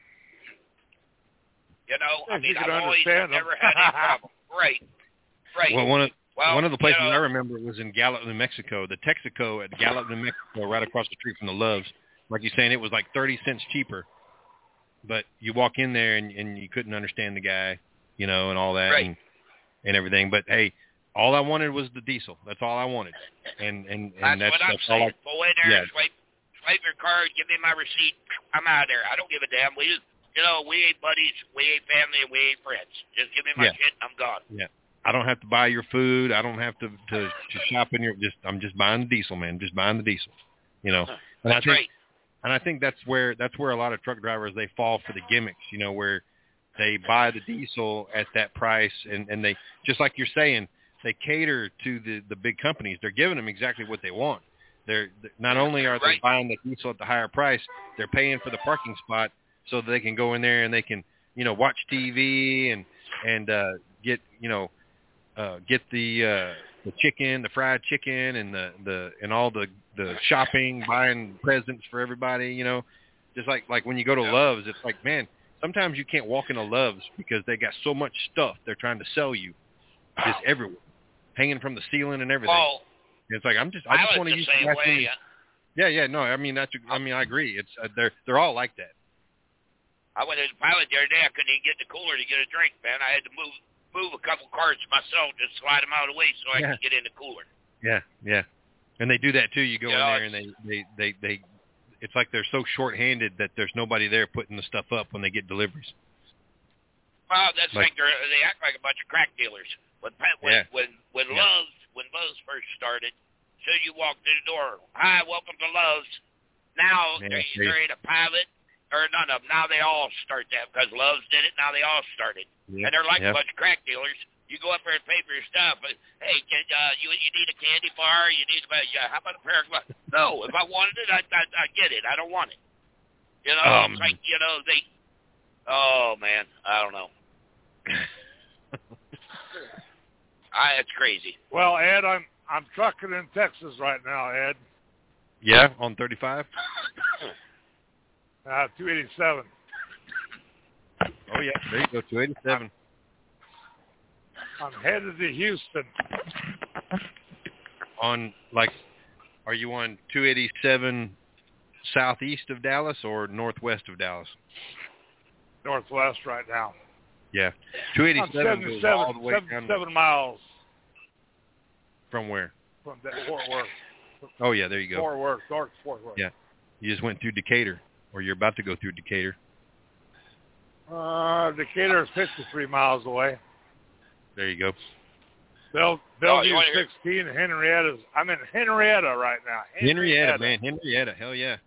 You know, If I mean, you can I've always understand I've never them. had any problem. Right, right. Well, one of well, one of the places you know, I remember was in Gallup, New Mexico. The Texaco at Gallup, New Mexico, right across the street from the Loves. Like you're saying, it was like thirty cents cheaper. But you walk in there and, and you couldn't understand the guy, you know, and all that right. and, and everything. But hey, all I wanted was the diesel. That's all I wanted. And and, and that's, that's, what I'm that's all saying. I, Go in there yeah. and swipe, swipe your card, give me my receipt. I'm out of there. I don't give a damn. We just, you know, we ain't buddies, we ain't family, and we ain't friends. Just give me my Yeah. shit, and I'm gone. Yeah. I don't have to buy your food. I don't have to, to, to shop in your. Just I'm just buying the diesel, man. Just buying the diesel. You know. And That's I think, right. And I think that's where that's where a lot of truck drivers they fall for the gimmicks. You know, where they buy the diesel at that price, and, and they just like you're saying, they cater to the, the big companies. They're giving them exactly what they want. They're not only are they right. buying the diesel at the higher price, they're paying for the parking spot so that they can go in there and they can, you know, watch T V and and uh, get you know uh, get the uh, the chicken, the fried chicken, and the, the and all the, the shopping, buying presents for everybody. You know, just like like when you go to Yeah. Love's, it's like, man, sometimes you can't walk into Love's because they got so much stuff they're trying to sell you, just everywhere, hanging from the ceiling and everything. Oh, It's like I'm just I I just was want to the use same the way. Yeah, yeah, no, I mean that's I mean I agree. It's uh, they're they're all like that. I went to the pilot the other day. I couldn't even get in the cooler to get a drink, man. I had to move move a couple carts myself, just slide them out of the way so I Yeah. could get in the cooler. Yeah, yeah, and they do that too. You go You in know, there and they, they they they it's like they're so short-handed that there's nobody there putting the stuff up when they get deliveries. Well, that's Like- like, they're, they act like a bunch of crack dealers. When when Yeah. when when Yeah. Love's when Love's first started, so you walk through the door. Hi, welcome to Love's. Now Man, there, that's there ain't a pilot or none of them. Now they all start that because Love's did it. Now they all started, Yep. and they're like Yep. a bunch of crack dealers. You go up there and pay for your stuff. But, hey, can, uh, you you need a candy bar? You need a yeah, how about a pair of gloves? No, if I wanted it, I, I I get it. I don't want it. You know, Um, it's like you know they. Oh man, I don't know. I it's crazy. Well, Ed, I'm I'm trucking in Texas right now, Ed. Yeah, on thirty-five. Uh, two eighty-seven. Oh yeah, there you go, two eighty-seven. I'm headed to Houston. On like, are you on two eighty-seven southeast of Dallas or northwest of Dallas? Northwest right now. Yeah, two I'm eighty-seven goes all the way down. seventy-seven miles From where? from the, Fort Worth. Oh yeah, there you go. Fort Worth, North Fort Worth. Yeah, you just went through Decatur, or you're about to go through Decatur. Uh, Decatur is fifty-three miles away. There you go. Bell, Oh, Bellevue you wanna hear- sixteen, Henrietta's. I'm in Henrietta right now. Henrietta, man, Henrietta, hell yeah.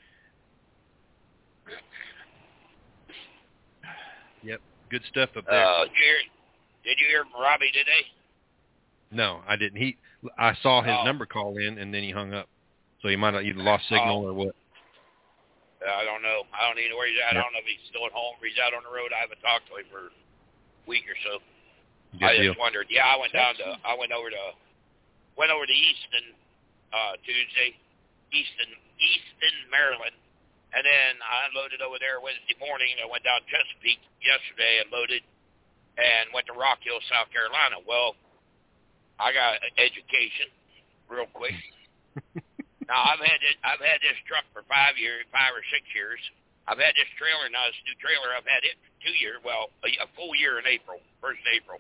Yep, good stuff up there. Uh, did you hear, did you hear from Robbie today? No, I didn't. He, I saw his Oh. number call in, and then he hung up. So he might have either lost signal Oh. or what. I don't know. I don't even know where he's at. Yeah. I don't know if he's still at home or he's out on the road. I haven't talked to him for a week or so. Good I deal. just wondered. Yeah, I went down to. I went over to. Went over to Easton uh, Tuesday, Easton, Easton, Maryland, and then I unloaded over there Wednesday morning. I went down to Chesapeake yesterday and loaded, and went to Rock Hill, South Carolina. Well, I got an education, real quick. Now I've had this, I've had this truck for five years, five or six years. I've had this trailer now. This new trailer, I've had it for two years. Well, a, a full year in April, first of April.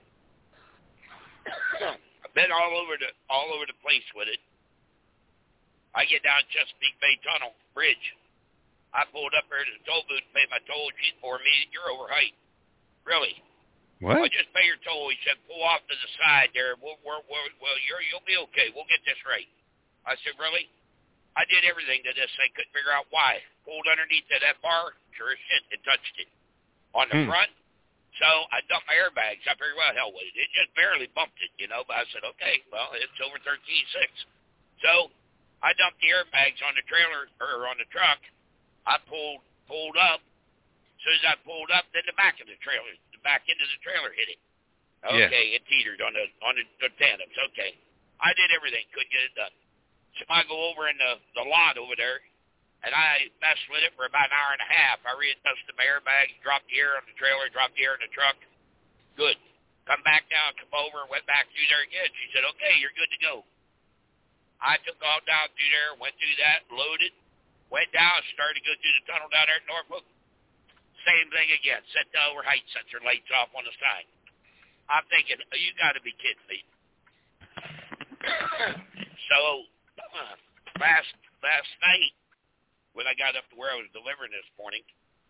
I've been all over the all over the place with it. I get down Chesapeake Bay Tunnel Bridge. I pulled up there to the toll booth, paid my toll. She for me, you're over height. Really? What? Well, just pay your toll. He said, pull off to the side there. We'll, we're, we're, well, you're, you'll be okay. We'll get this right. I said, really? I did everything to this thing. Couldn't figure out why. Pulled underneath to that bar. Sure as shit, it touched it. On the Hmm. front. So I dumped my airbags. I figured, well, hell with it. It just barely bumped it, you know. But I said, okay, well, it's over thirteen six. So I dumped the airbags on the trailer or on the truck. I pulled pulled up. As soon as I pulled up, then the back of the trailer, the back end of the trailer hit it. Yeah. Okay, it teetered on the on the, the tandems. Okay, I did everything, couldn't get it done. So I go over in the the lot over there, and I messed with it for about an hour and a half. I readjusted my airbags, dropped the air on the trailer, dropped the air in the truck. Good. Come back down, come over, went back through there again. She said, okay, you're good to go. I took all down through there, went through that, loaded, went down, started to go through the tunnel down there at Norfolk. Same thing again. Set the overheight sensor lights off on the side. I'm thinking, oh, you got to be kidding me. So uh, last last night, when I got up to where I was delivering this morning,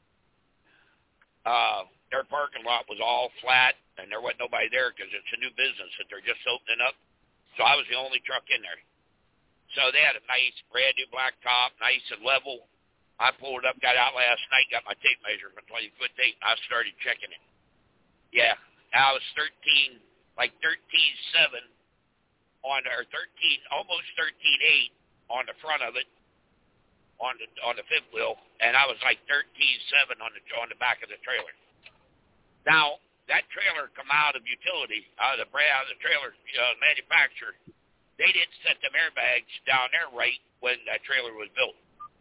uh, their parking lot was all flat, and there wasn't nobody there because it's a new business that they're just opening up. So I was the only truck in there. So they had a nice, brand new black top, nice and level. I pulled up, got out last night, got my tape measure from twenty-foot tape, and I started checking it. Yeah, I was thirteen, like thirteen seven on, or thirteen, almost thirteen eight on the front of it, on the on the fifth wheel, and I was like thirteen seven on the on the back of the trailer. Now that trailer come out of utility, out of the brand, out of the trailer uh, manufacturer. They didn't set them airbags down there right when that trailer was built.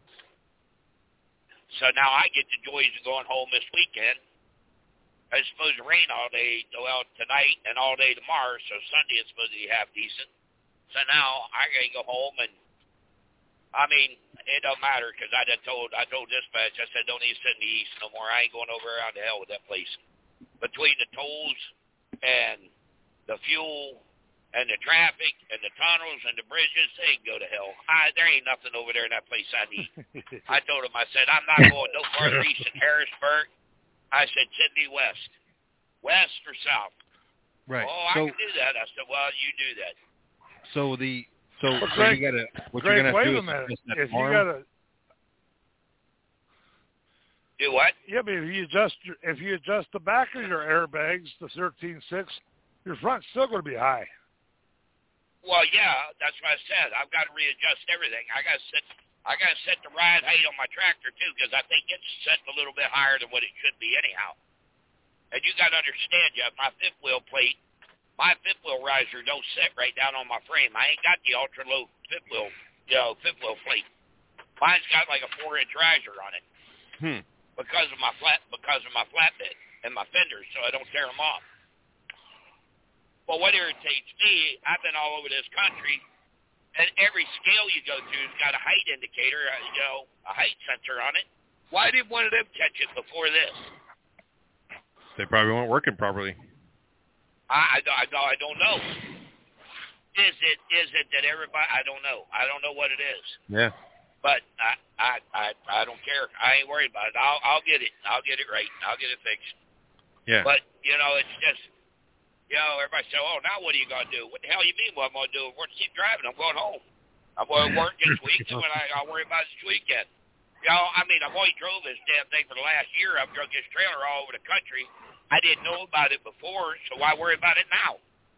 So now I get the joys of going home this weekend. It's supposed to rain all day, well, tonight and all day tomorrow, so Sunday it's supposed to be half decent. So now I got to go home, and, I mean, it don't matter because I done told, I told dispatch, I said, don't even send me east no more. I ain't going over out to hell with that place. Between the tolls and the fuel and the traffic and the tunnels and the bridges, they can go to hell. I, there ain't nothing over there in that place I need. I told him, I said, I'm not going no farther east than Harrisburg. I said, send me west. West or south? Right. Oh, so, I can do that. I said, well, you do that. So the so, Well, so Greg, you gotta what Greg, you're gonna wait do a is minute. adjust that If you arm. got a Do what? Yeah, but if you adjust your, if you adjust the back of your airbags to thirteen six, your front's still going to be high. Well, yeah, that's what I said. I've got to readjust everything. I got to set I got to set the ride height on my tractor too, because I think it's set a little bit higher than what it should be anyhow. And you got to understand, Jeff, my fifth wheel plate, my fifth wheel riser don't set right down on my frame. I ain't got the ultra low fifth wheel, you know, fifth wheel plate. Mine's got like a four inch riser on it. Hmm. Because of my flat, because of my flatbed and my fenders, so I don't tear them off. But what irritates me, I've been all over this country, and every scale you go through has got a height indicator, uh, you know, a height sensor on it. Why didn't one of them catch it before this? They probably weren't working properly. I, I, I, I don't know. Is it is it that everybody? I don't know. I don't know what it is. Yeah. But I, I, I, I don't care. I ain't worried about it. I'll, I'll get it. I'll get it right. I'll get it fixed. Yeah. But you know, it's just, you know, everybody say, "Oh, now what are you gonna do?" What the hell you mean? What I'm gonna do? We're gonna keep driving. I'm going home. I'm going to work this week, and when I, I'll worry about it this weekend. You know, I mean, I've only drove this damn thing for the last year. I've drove this trailer all over the country. I didn't know about it before, so why worry about it now?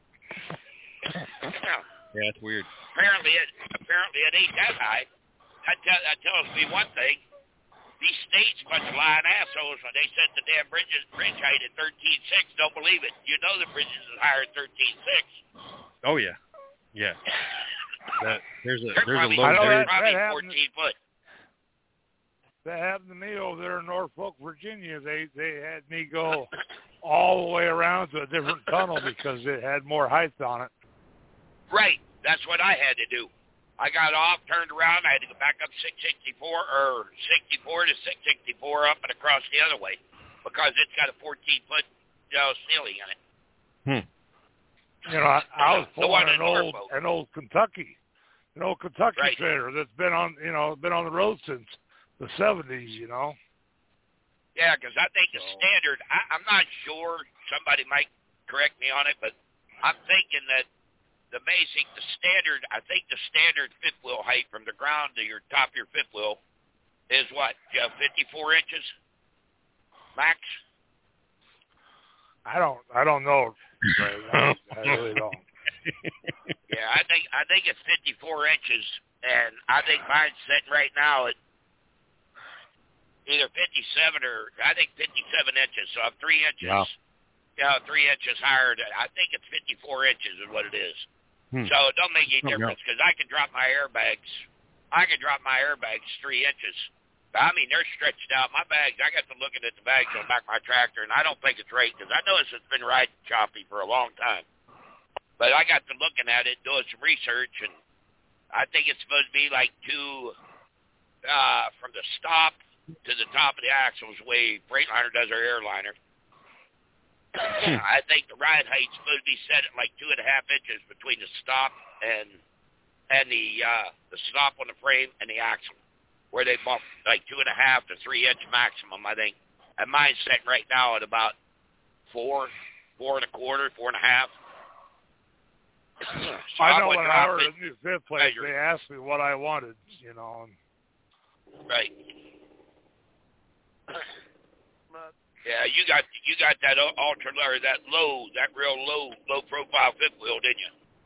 Yeah, that's weird. Apparently, it apparently it ain't that high. That, tell, that tells me one thing. These states, bunch of lying assholes, when they set the damn bridges, bridge height at thirteen six, don't believe it. You know the bridges is higher than thirteen six. Oh, yeah. Yeah. That, there's a They're there's probably, a low they're there. probably that fourteen foot. That happened to me over there in Norfolk, Virginia. They they had me go all the way around to a different tunnel because it had more height on it. Right. That's what I had to do. I got off, turned around, I had to go back up six sixty-four, or sixty-four to six sixty-four up and across the other way because it's got a fourteen-foot you know, ceiling in it. Hmm. You know, I, I was The one pulling in an old, Norfolk. an old Kentucky, an old Kentucky Right. trailer that's been on, you know, been on the road since the seventies, you know. Yeah, because I think the So- standard, I, I'm not sure, somebody might correct me on it, but I'm thinking that the basic, the standard, I think the standard fifth wheel height from the ground to your top of your fifth wheel is what, Jeff, fifty-four inches max? I don't, I don't know. Right? I, I really don't. Yeah, I think I think it's fifty-four inches, and I think mine's sitting right now at either fifty-seven or I think fifty-seven inches. So I'm three inches. Wow. Yeah, three inches higher. Than, I think it's fifty-four inches is what it is. Hmm. So it don't make any Oh, no. difference because I can drop my airbags. I can drop my airbags three inches. I mean, they're stretched out. My bags, I got to looking at the bags on the back of my tractor, and I don't think it's right because I noticed it's been riding choppy for a long time. But I got to looking at it, doing some research, and I think it's supposed to be like two, uh, from the stop to the top of the axles, the way Freightliner does our airliner. I think the ride height's supposed to be set at like two and a half inches between the stop and and the uh, the stop on the frame and the axle, where they bump like two and a half to three inch maximum, I think. And mine's setting right now at about four, four and a quarter, four and a half. So I know would when drop I ordered it. a new fifth plate, measure. they asked me what I wanted, you know. And Right. Yeah, you got you got that u- ultra or that low, that real low, low profile fifth wheel, didn't you?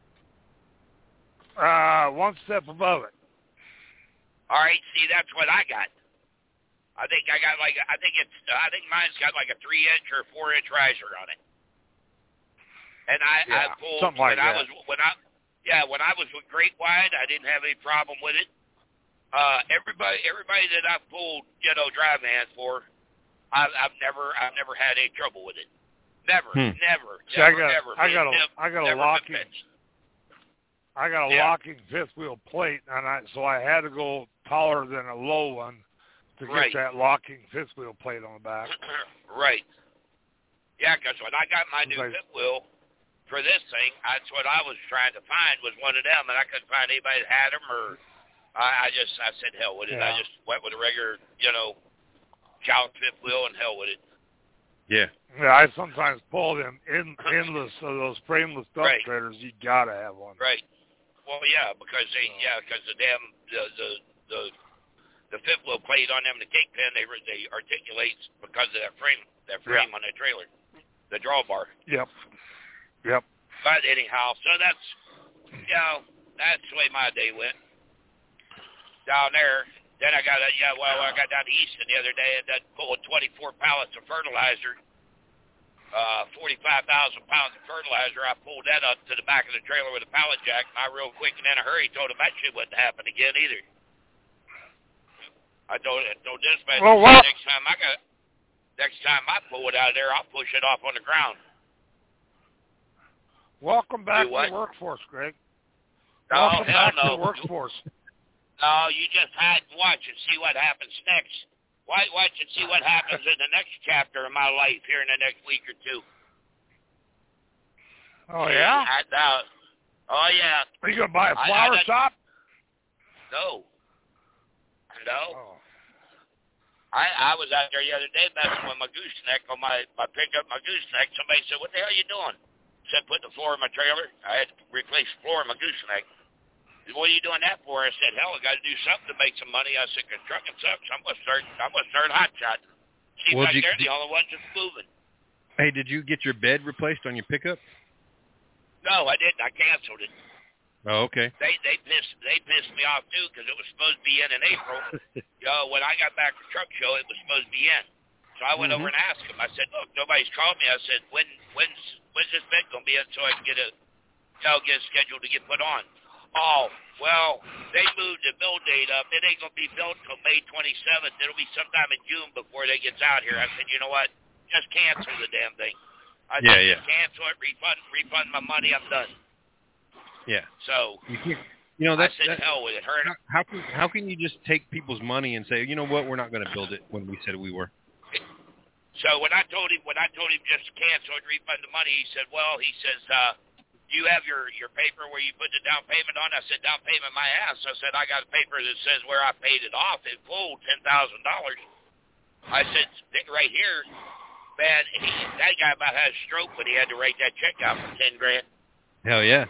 uh, one step above it. All right, see, that's what I got. I think I got like I think it's I think mine's got like a three inch or four inch riser on it. And I Yeah, I pulled something when like I that. was when I yeah when I was with Great Wide, I didn't have any problem with it. Uh, everybody everybody that I pulled you know drive vans for. I've, I've never, I've never had any trouble with it. Never, Hmm. never, See, I never, got, never. I got a, Never- I got a never been locking, fixed. I got a Yeah. locking fifth wheel plate, and I so I had to go taller than a low one to get Right. that locking fifth wheel plate on the back. Right. Yeah, because when I got my new Right. fifth wheel for this thing, that's what I was trying to find was one of them, and I couldn't find anybody that had them, or I, I just, I said hell with it. I Yeah. just went with a regular, you know, Chow fifth wheel and hell with it. Yeah. Yeah, I sometimes pull them in endless of those frameless dump Right. trailers. You gotta have one. Right. Well, yeah, because they, yeah, because the damn the the the, the fifth wheel plate on them, the cake pin, they they articulate because of that frame, that frame yeah. on the trailer, the drawbar. Yep. Yep. But anyhow, so that's, you know, that's the way my day went. Down there, then I got, a, yeah, well, I got down to Easton the other day and that pulled twenty-four pallets of fertilizer, uh, forty-five thousand pounds of fertilizer. I pulled that up to the back of the trailer with a pallet jack, and I real quick and in a hurry told him that shit wouldn't happen again either. I told, I told dispatch, well, well, next time I got, next time I pull it out of there, I'll push it off on the ground. Welcome back to the workforce, Greg. No, Welcome hell back no. to the workforce. No, you just hide and watch and see what happens next. Watch, watch and see what happens in the next chapter of my life here in the next week or two. Oh, yeah? I doubt. Oh, yeah. Are you going to buy a flower I, I, shop? No. No. Oh. I, I was out there the other day messing with my gooseneck on my, my pickup, my gooseneck. Somebody said, what the hell are you doing? I said, put the floor in my trailer. I had to replace the floor in my gooseneck. What are you doing that for? I said, hell, I got to do something to make some money. I said, cause trucking sucks. I'm going to start, I'm going to start hot shotting. Seems well, like you, they're the only ones that's moving. Hey, did you get your bed replaced on your pickup? No, I didn't. I canceled it. Oh, okay. They they pissed they pissed me off too because it was supposed to be in in April. You know, when I got back from truck show, it was supposed to be in. So I went mm-hmm. over and asked them. I said, look, nobody's called me. I said, when when's when's this bed gonna be in so I can get a you know get a schedule to get put on? Oh, well, they moved the build date up. It ain't gonna be built till May twenty-seventh. It'll be sometime in June before they gets out here. I said, you know what? Just cancel the damn thing. I yeah, said, yeah. just cancel it, refund refund my money. I'm done. Yeah. So, you, can't, you know, that's, I said, that's, hell with it. Her, how, how can how can you just take people's money and say, you know what, we're not going to build it when we said we were? So when I told him when I told him just to cancel and refund the money, he said, well, he says, uh, do you have your, your paper where you put the down payment on? I said, down payment my ass. I said, I got a paper that says where I paid it off in full, ten thousand dollars. I said, right here, man, he, that guy about had a stroke when he had to write that check out for ten grand. Hell yeah.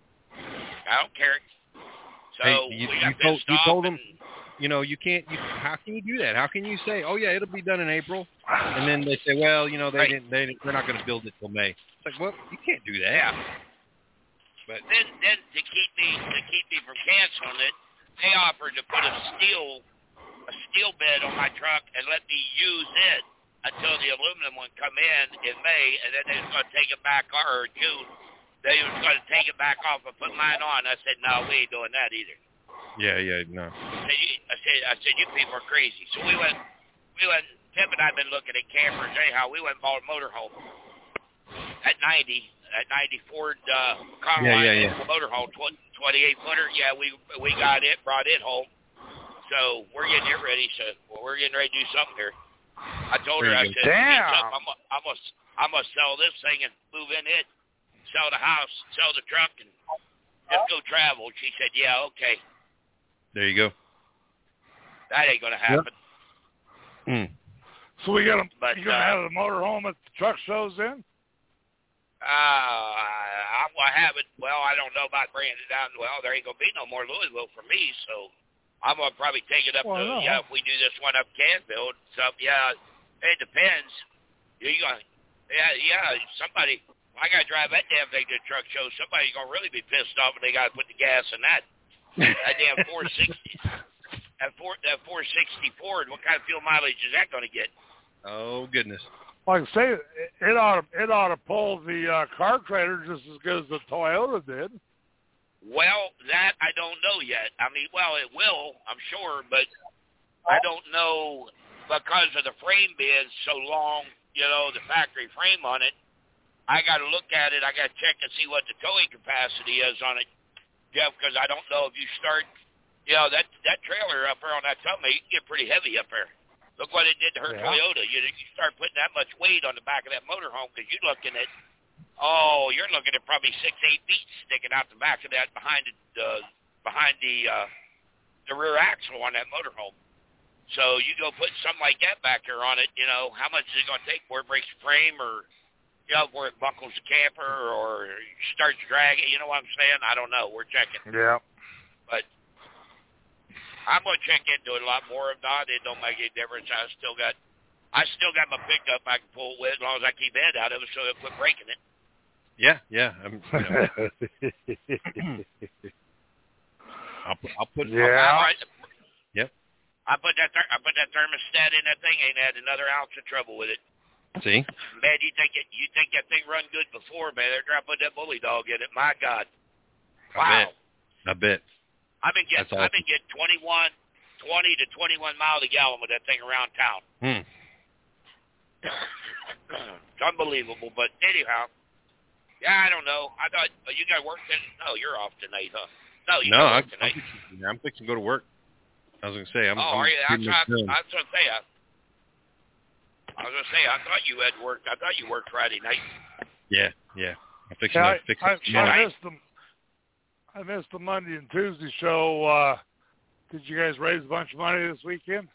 I don't care. So hey, you, we got you told, pissed you off told and, him, you know, you can't. You, how can you do that? How can you say, oh yeah, it'll be done in April, and then they say, well, you know, they right. didn't. They they're not going to build it till May. It's like, well, you can't do that. Yeah. But then, then to keep me to keep me from canceling it, they offered to put a steel a steel bed on my truck and let me use it until the aluminum one come in in May, and then they was going to take it back or June. They was going to take it back off and put mine on. I said, no, we ain't doing that either. yeah, yeah, no. I said, you, I said, I said, you people are crazy. So we went, we went. Tim and I've been looking at campers. Anyhow, we went and bought a motorhome at ninety. At ninety Ford uh, Carline yeah, yeah, yeah. motorhome, twenty-eight footer. Yeah, we we got it, brought it home. So we're getting it ready. So well, we're getting ready to do something here. I told her, I said, damn, I'm I'm gonna I'm gonna sell this thing and move in it, sell the house, sell the truck, and just go travel. She said, yeah, okay. There you go. That ain't gonna happen. Yep. Mm. So we got But, you gonna uh, have the motorhome at the truck shows then? Uh, I, I haven't. Well, I don't know about bringing it down. Well, there ain't gonna be no more Louisville for me, so I'm gonna probably take it up well, to no. yeah. If we do this one up Canfield, so yeah, it depends. You gonna yeah yeah somebody. I gotta drive that damn thing to the truck show. Somebody's gonna really be pissed off when they gotta put the gas in that. That damn four sixty. That four that four sixty Ford. What kind of fuel mileage is that gonna get? Oh goodness. Like I say, it ought to it ought to pull the uh, car trailer just as good as the Toyota did. Well, that I don't know yet. I mean, well, it will, I'm sure, but I don't know because of the frame being so long. You know, the factory frame on it. I got to look at it. I got to check and see what the towing capacity is on it, Jeff, because I don't know if you start. You know, that that trailer up there on that tummy, it can get pretty heavy up there. Look what it did to her yeah. Toyota. You, you start putting that much weight on the back of that motorhome because you're looking at, oh, you're looking at probably six, eight feet sticking out the back of that behind the uh, behind the uh, the rear axle on that motorhome. So you go put something like that back there on it. You know, how much is it going to take before it breaks the frame, or you know, where it buckles the camper, or starts dragging? You know what I'm saying? I don't know. We're checking. Yeah. But I'm gonna check into it a lot more. If not, it don't make any difference. I still got, I still got my pickup I can pull with as long as I keep head out of it, so it quit breaking it. Yeah, yeah. I'm, you know. I'll, I'll put. Yeah. I'll, Yep. I put that. Th- I put that thermostat in that thing. Ain't had another ounce of trouble with it. See? Man, you think it? You think that thing run good before, man? They're trying to put that bully dog in it. My God. Wow. I bet. I bet. I've been getting. That's awesome. I've been getting twenty-one, twenty to twenty-one miles a gallon with that thing around town. Hmm. It's unbelievable. But anyhow, yeah, I don't know. I thought oh, you got work tonight. No, you're off tonight, huh? No, you No, got I, work tonight. I'm, fixing, I'm fixing to go to work. I was gonna say. I'm, oh, I'm are you? I, getting I, this done. I was gonna say. I, I was gonna say. I thought you had worked. I thought you worked Friday night. Yeah, yeah. I'm fixing Yeah, to fix I, it I, tomorrow. I missed the I missed the Monday and Tuesday show. Uh, did you guys raise a bunch of money this weekend?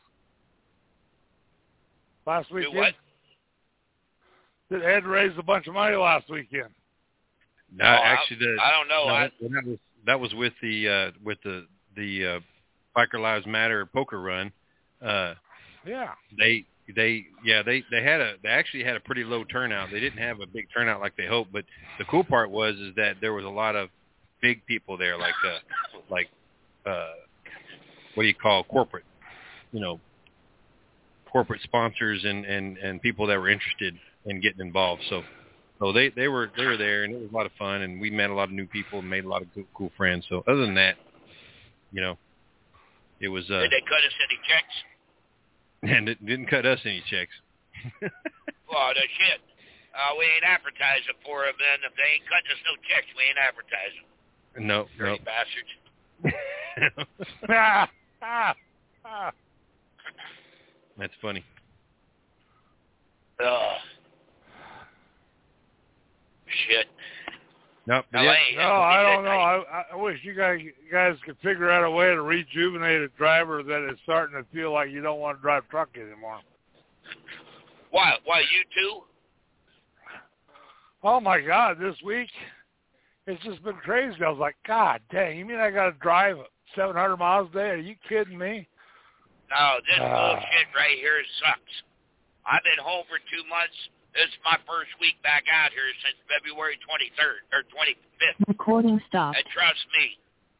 Last weekend? Do what? Did Ed raise a bunch of money last weekend? No, Oh, actually, the, I, I don't know. no, I, that, that was that was with the uh, with the the uh, Biker Lives Matter poker run. Uh, Yeah. they they yeah they they had a they actually had a pretty low turnout. They didn't have a big turnout like they hoped, but the cool part was is that there was a lot of big people there, like uh, like uh, what do you call corporate, you know, corporate sponsors and, and, and people that were interested in getting involved. So so they, they were they were there, and it was a lot of fun, and we met a lot of new people and made a lot of cool, cool friends. So other than that, you know, it was uh, did they cut us any checks? and it didn't cut us any checks. Well, no shit. Uh, we ain't advertising for them, then. If they ain't cutting us no checks, we ain't advertising. No, no. Dirty bastards. Ah, ah, ah. That's funny. Ugh. Shit. No, but L A yeah, has No, to be I don't know. midnight. I, I wish you guys you guys could figure out a way to rejuvenate a driver that is starting to feel like you don't want to drive truck anymore. Why? Why, you too? Oh, my God, this week, it's just been crazy. I was like, God dang, you mean I got to drive seven hundred miles a day? Are you kidding me? No, this Uh. bullshit right here sucks. I've been home for two months. This is my first week back out here since February twenty-third or twenty-fifth. Recording stopped. And trust me.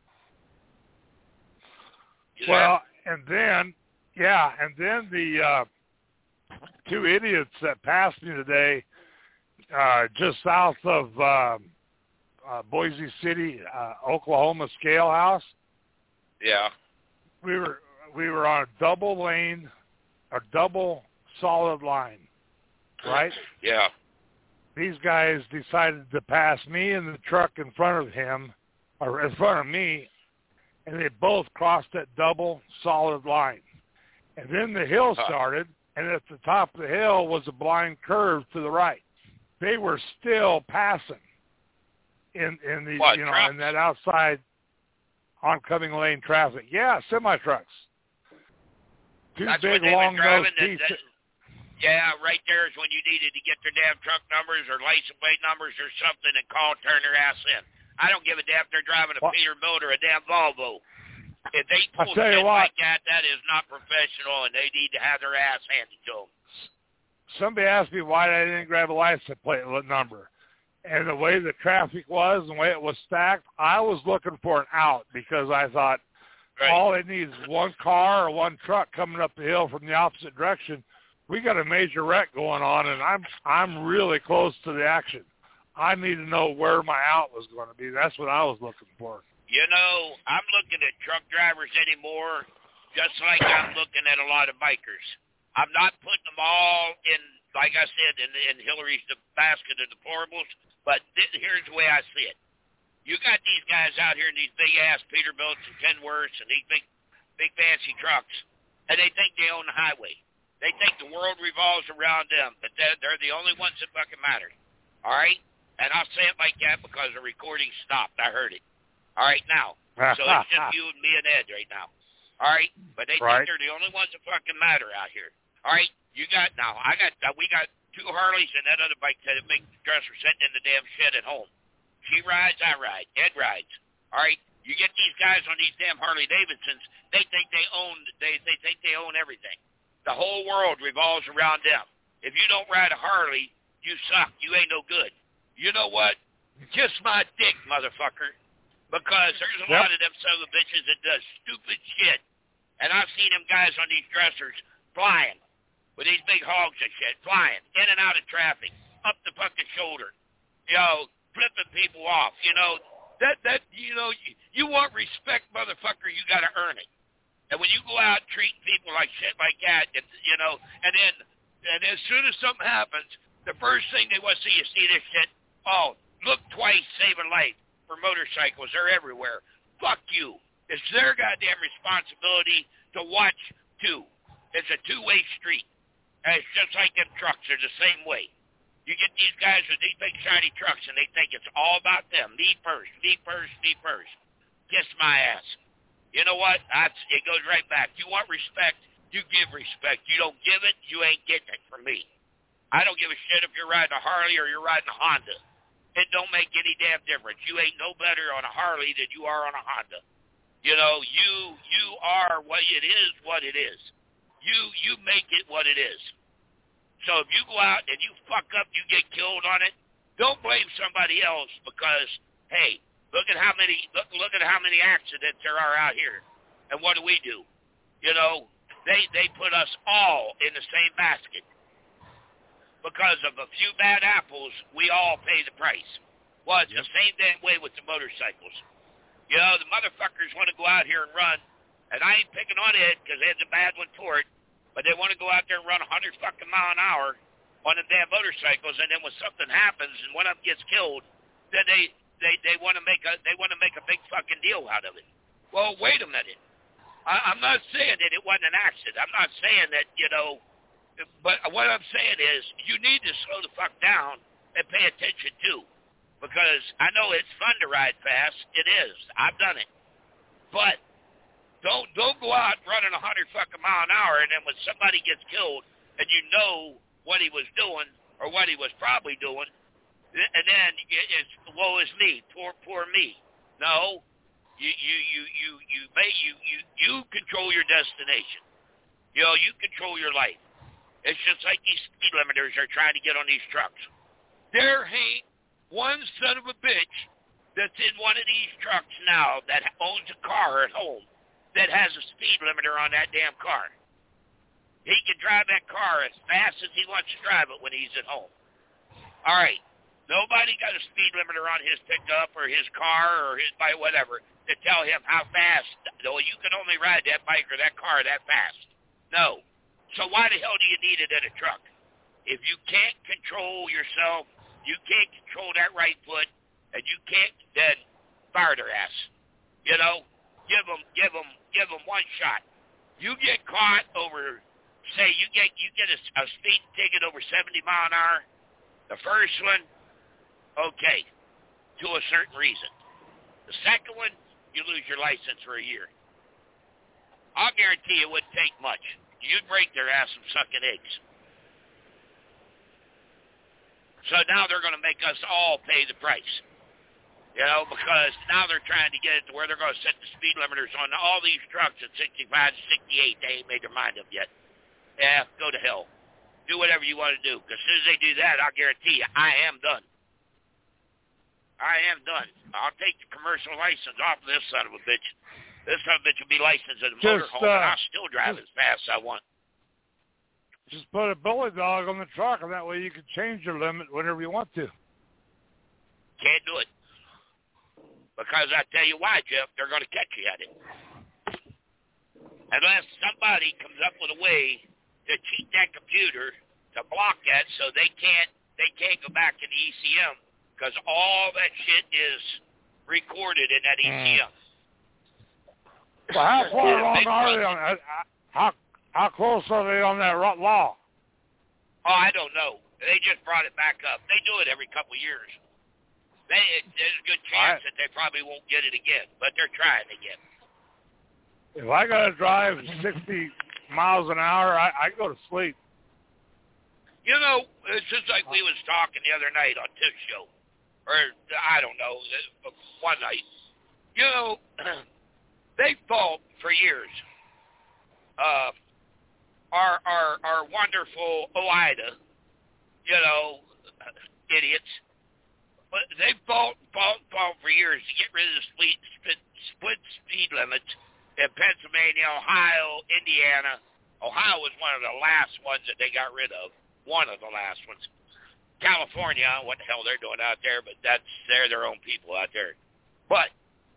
You Well, and then, yeah, and then the uh, two idiots that passed me today uh, just south of um, uh, Boise City, uh, Oklahoma Scale House. there? Yeah. We were we were on a double lane, a double solid line, right? Yeah. These guys decided to pass me in the truck in front of him, or in front of me, and they both crossed that double solid line. And then the hill started, and at the top of the hill was a blind curve to the right. They were still passing in in the What, you know trucks? in that outside oncoming lane traffic. Yeah, semi trucks. Two That's big when they long were driving. nosed That, teeth. that, yeah, right there is when you needed to get their damn truck numbers or license plate numbers or something and call and turn their ass in. I don't give a damn if they're driving a What? Peterbilt or a damn Volvo. If they I pull tell you shit what. like that, that is not professional, and they need to have their ass handed to them. Somebody asked me why I didn't grab a license plate number. And the way the traffic was and the way it was stacked, I was looking for an out because I thought Right. all they need is one car or one truck coming up the hill from the opposite direction. We got a major wreck going on, and I'm I'm really close to the action. I need to know where my out was going to be. That's what I was looking for. You know, I'm looking at truck drivers anymore just like I'm looking at a lot of bikers. I'm not putting them all in, like I said, in, in Hillary's basket of deplorables, but this, here's the way I see it. You got these guys out here in these big-ass Peterbilts and Kenworths and these big, big fancy trucks, and they think they own the highway. They think the world revolves around them, but they're, they're the only ones that fucking matter. All right? And I'll say it like that because the recording stopped. I heard it. All right, now. So it's just you and me and Ed right now. All right? But they Right. think they're the only ones that fucking matter out here. All right? You got, now, I got, uh, we got two Harleys and that other bike that make the dresser sitting in the damn shed at home. She rides, I ride. Ed rides. All right? You get these guys on these damn Harley Davidsons, they think they own they, they think they own everything. The whole world revolves around them. If you don't ride a Harley, you suck. You ain't no good. You know what? Kiss my dick, motherfucker. Because there's a yep. lot of them son of a bitches that does stupid shit. And I've seen them guys on these dressers flying with these big hogs and shit, flying in and out of traffic, up the fucking shoulder, you know, flipping people off, you know. That, that you know, you, you want respect, motherfucker, you got to earn it. And when you go out treating people like shit like that, it, you know, and then and as soon as something happens, the first thing they want to see is see this shit, oh, look twice, save a life for motorcycles. They're everywhere. Fuck you. It's their goddamn responsibility to watch, too. It's a two-way street. And it's just like them trucks. They're the same way. You get these guys with these big shiny trucks, and they think it's all about them. Me first, me first, me first. Kiss my ass. You know what? That's, it goes right back. You want respect, you give respect. You don't give it, you ain't getting it from me. I don't give a shit if you're riding a Harley or you're riding a Honda. It don't make any damn difference. You ain't no better on a Harley than you are on a Honda. You know, you you are what it is, what it is. You you make it what it is. So if you go out and you fuck up, you get killed on it, don't blame somebody else because, hey, look at how many look look at how many accidents there are out here. And what do we do? You know, they they put us all in the same basket. Because of a few bad apples, we all pay the price. Well, it's yep. the same damn way with the motorcycles. You know, the motherfuckers want to go out here and run, and I ain't picking on it because they had the bad one for it, but they want to go out there and run one hundred fucking mile an hour on the damn motorcycles, and then when something happens and one of them gets killed, then they they they want to make a they want to make a big fucking deal out of it. Well, wait a minute. I, I'm not saying that it wasn't an accident. I'm not saying that, you know, but what I'm saying is you need to slow the fuck down and pay attention too, because I know it's fun to ride fast. It is. I've done it, but don't don't go out running a hundred fucking mile an hour, and then when somebody gets killed, and you know what he was doing or what he was probably doing, and then it's woe is me, poor poor me. No, you you you you you may you you you control your destination. You know, you control your life. It's just like these speed limiters are trying to get on these trucks. There ain't one son of a bitch that's in one of these trucks now that owns a car at home that has a speed limiter on that damn car. He can drive that car as fast as he wants to drive it when he's at home. All right. Nobody got a speed limiter on his pickup or his car or his bike, whatever, to tell him how fast. No, you can only ride that bike or that car that fast. No. So why the hell do you need it in a truck? If you can't control yourself, you can't control that right foot, and you can't, then fire their ass. You know, give them, give them, give them one shot. You get caught over, say you get you get a, a speed ticket over seventy mile an hour. The first one, okay, to a certain reason. The second one, you lose your license for a year. I'll guarantee it wouldn't take much. You'd break their ass from sucking eggs. So now they're going to make us all pay the price. You know, because now they're trying to get it to where they're going to set the speed limiters on all these trucks at sixty-five to sixty-eight. They ain't made their mind up yet. Yeah, go to hell. Do whatever you want to do. Because as soon as they do that, I'll guarantee you, I am done. I am done. I'll take the commercial license off of this son of a bitch. This son of a bitch will be licensed at a motorhome, uh, and I'll still drive just, as fast as I want. Just put a bully dog on the truck, and that way you can change your limit whenever you want to. Can't do it. Because I tell you why, Jeff, they're going to catch you at it. Unless somebody comes up with a way to cheat that computer to block that so they can't they can't go back to the E C M because all that shit is recorded in that E C M. Well, how far along are they on that? How, how close are they on that law? Oh, I don't know. They just brought it back up. They do it every couple of years. They, there's a good chance I, that they probably won't get it again, but they're trying again. If I got to drive sixty miles an hour, I, I go to sleep. You know, it's just like we was talking the other night on Tiff's show, or I don't know, one night. you know, they fought for years. Uh, our our our wonderful OIDA, you know, idiots. But they fought, fought, fought for years to get rid of the split, split, split speed limits in Pennsylvania, Ohio, Indiana. Ohio was one of the last ones that they got rid of. One of the last ones. California, what the hell they're doing out there, but that's they're their own people out there. But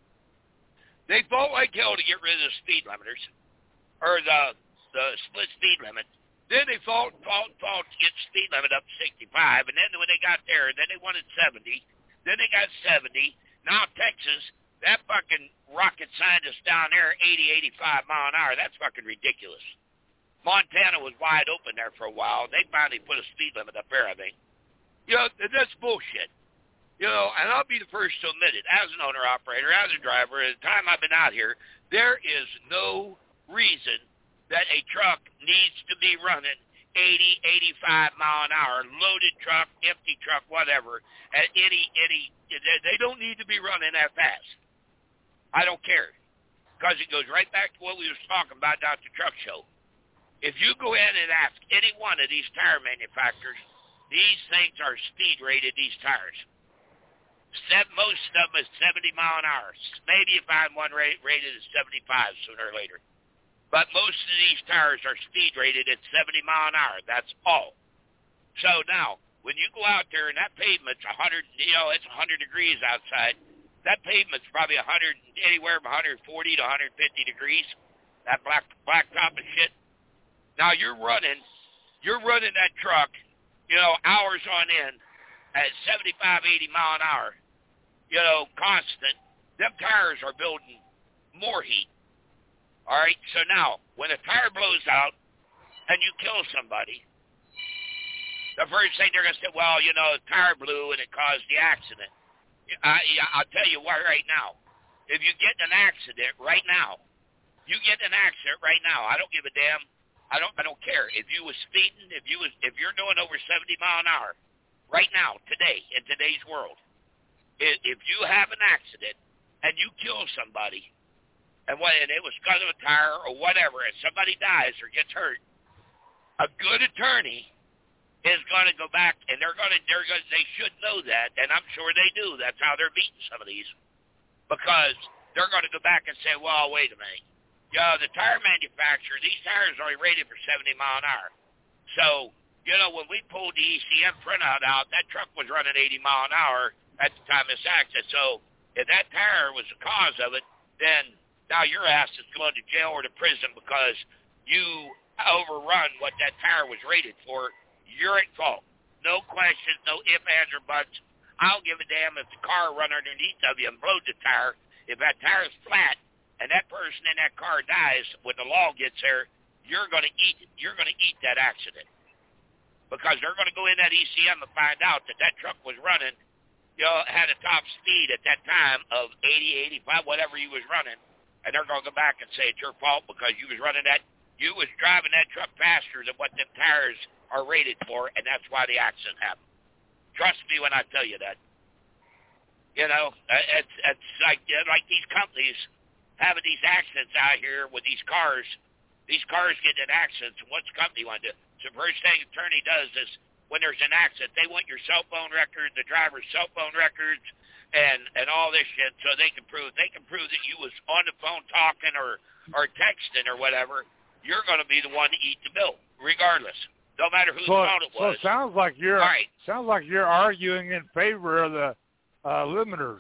they fought like hell to get rid of the speed limiters, or the the split speed limit. Then they fought, fought, fought to get the speed limit up to sixty-five, and then when they got there, then they wanted seventy. Then they got seventy. Now Texas, that fucking rocket scientist down there, eighty, eighty-five mile an hour, that's fucking ridiculous. Montana was wide open there for a while. They finally put a speed limit up there, I think. You know, that's bullshit. You know, and I'll be the first to admit it. As an owner-operator, as a driver, at the time I've been out here, there is no reason that a truck needs to be running eighty, eighty-five mile an hour, loaded truck, empty truck, whatever, at any, any, they don't need to be running that fast. I don't care, because it goes right back to what we was talking about down at the truck show. If you go in and ask any one of these tire manufacturers, these things are speed rated, these tires. Seven, most of them is seventy mile an hour. Maybe you find one rate, rated at seventy-five sooner or later. But most of these tires are speed rated at seventy mile an hour. That's all. So now, when you go out there and that pavement's one hundred, you know, it's one hundred degrees outside, that pavement's probably one hundred, anywhere from one forty to one fifty degrees, that black blacktop and shit. Now you're running, you're running that truck, you know, hours on end at seventy-five, eighty mile an hour, you know, constant. Them tires are building more heat. All right, so now, when a tire blows out and you kill somebody, the first thing they're going to say, well, you know, the tire blew and it caused the accident. I, I'll tell you what right now. If you get in an accident right now, you get in an accident right now, I don't give a damn. I don't I don't care. If you was speeding, if you was if you're doing over seventy mile an hour right now, today, in today's world, if, if you have an accident and you kill somebody, and what, and it was because of a tire or whatever, and somebody dies or gets hurt, a good attorney is going to go back, and they're going to, they're going to, they should know that, and I'm sure they do. That's how they're beating some of these, because they're going to go back and say, well, wait a minute. Yeah, the tire manufacturer, these tires are only rated for seventy mile an hour. So, you know, when we pulled the E C M printout out, that truck was running eighty mile an hour at the time of this accident. So if that tire was the cause of it, then now your ass is going to jail or to prison because you overrun what that tire was rated for. You're at fault. No questions, no ifs, ands, or buts. I don't give a damn if the car run underneath of you and blowed the tire. If that tire is flat and that person in that car dies when the law gets there, you're going to eat it. You're going to eat that accident because they're going to go in that E C M and find out that that truck was running, you know, had a top speed at that time of eighty, eighty-five, whatever you was running. And they're going to go back and say it's your fault because you was running that, you was driving that truck faster than what them tires are rated for, and that's why the accident happened. Trust me when I tell you that. You know, it's, it's like like these companies having these accidents out here with these cars. These cars get in accidents, and what's the company want to do? So the first thing the attorney does is when there's an accident, they want your cell phone record, the driver's cell phone records, and and all this shit, so they can prove they can prove that you was on the phone talking or or texting or whatever. You're going to be the one to eat the bill, regardless. No matter whose so, phone it was. So it sounds like you're all right. Sounds like you're arguing in favor of the uh, limiters.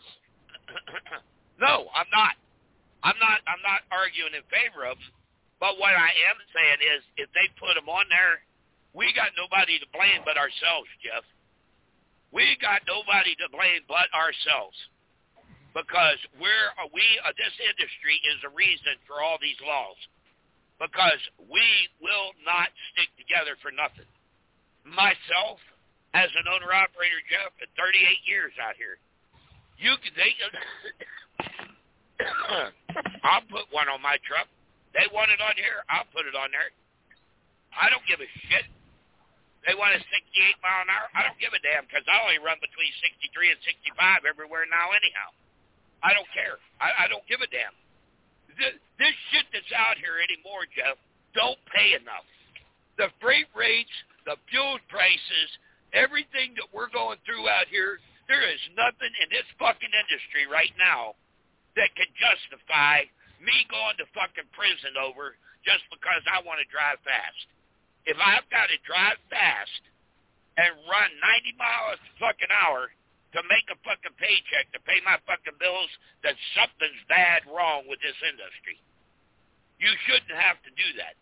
No, I'm not. I'm not. I'm not arguing in favor of them. But what I am saying is, if they put them on there, we got nobody to blame but ourselves, Jeff. We got nobody to blame but ourselves, because we're we uh, this industry is the reason for all these laws, because we will not stick together for nothing. Myself, as an owner operator, Jeff, at thirty-eight years out here, you can they. I'll put one on my truck. They want it on here, I'll put it on there. I don't give a shit. They want a sixty-eight mile an hour. I don't give a damn because I only run between sixty-three and sixty-five everywhere now anyhow. I don't care. I, I don't give a damn. This, this shit that's out here anymore, Jeff, don't pay enough. The freight rates, the fuel prices, everything that we're going through out here, there is nothing in this fucking industry right now that can justify me going to fucking prison over just because I want to drive fast. If I've got to drive fast and run ninety miles a fucking hour to make a fucking paycheck to pay my fucking bills, then something's bad wrong with this industry. You shouldn't have to do that.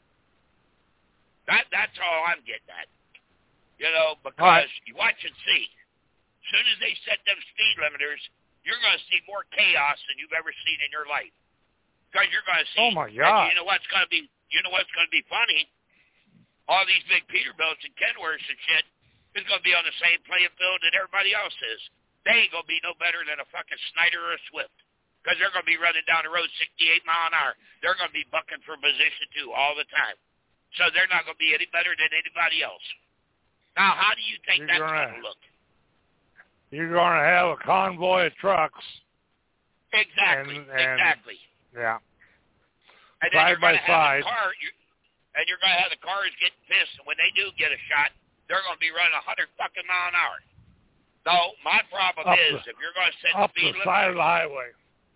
That that's all I'm getting at. You know, because right. You watch and see. As soon as they set them speed limiters, you're going to see more chaos than you've ever seen in your life. Because you're going to see. Oh my God! You know what's going to be? You know what's going to be funny? All these big Peterbilts and Kenworths and shit is going to be on the same playing field that everybody else is. They ain't going to be no better than a fucking Snyder or a Swift. Because they're going to be running down the road sixty-eight mile an hour. They're going to be bucking for position two all the time. So they're not going to be any better than anybody else. Now, how do you think you're that's going to look? You're going to have a convoy of trucks. Exactly. And, and, exactly. Yeah. And then side you're by going to side. have the car, you're, and you're going to have the cars getting pissed. And when they do get a shot, they're going to be running a hundred fucking mile an hour. No, my problem up is the, if you're going to set up speed the limiters, side of the highway.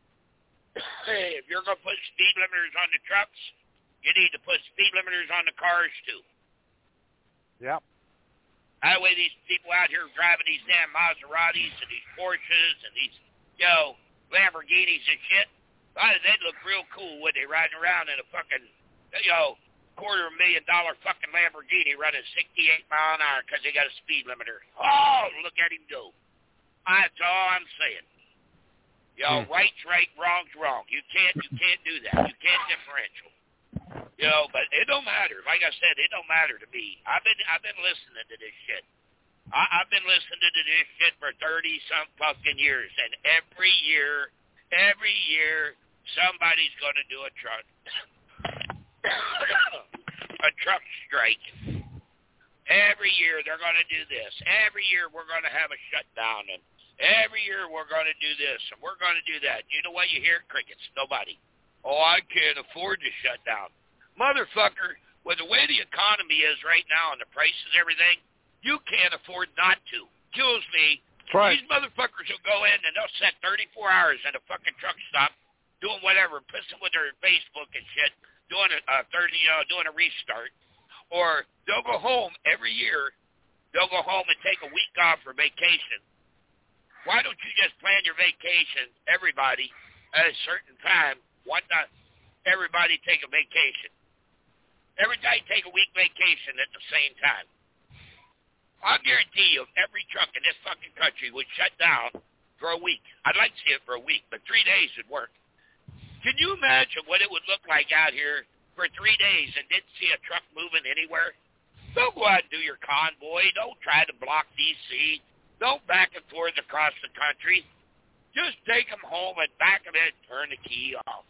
Hey, if you're going to put speed limiters on the trucks, you need to put speed limiters on the cars too. Yep. That way these people out here driving these damn Maseratis and these Porsches and these, you know, Lamborghinis and shit, well, they'd look real cool, would they, riding around in a fucking, you know, quarter of a million dollar fucking Lamborghini running sixty-eight mile an hour because they got a speed limiter. Oh, look at him go. That's all I'm saying. You know, hmm. right's right, wrong's wrong. You can't, you can't do that. You can't differential. You know, but it don't matter. Like I said, it don't matter to me. I've been, I've been listening to this shit. I, I've been listening to this shit for thirty some fucking years, and every year, every year, somebody's going to do a truck, a truck strike. Every year they're going to do this. Every year we're going to have a shutdown, and every year we're going to do this, and we're going to do that. You know what? You hear crickets. Nobody. Oh, I can't afford to shut down. Motherfucker, with the way the economy is right now and the prices and everything, you can't afford not to. Kills me. Right. These motherfuckers will go in and they'll set thirty-four hours at a fucking truck stop, doing whatever, pissing with their Facebook and shit, doing a uh, thirty, you know, doing a restart, or they'll go home every year. They'll go home and take a week off for vacation. Why don't you just plan your vacation, everybody, at a certain time? Why not everybody take a vacation? Everybody take a week vacation at the same time. I'll guarantee you, if every truck in this fucking country would shut down for a week. I'd like to see it for a week, but three days would work. Can you imagine what it would look like out here for three days and didn't see a truck moving anywhere? Don't go out and do your convoy. Don't try to block D C. Don't back and forth across the country. Just take them home and back them in, turn the key off.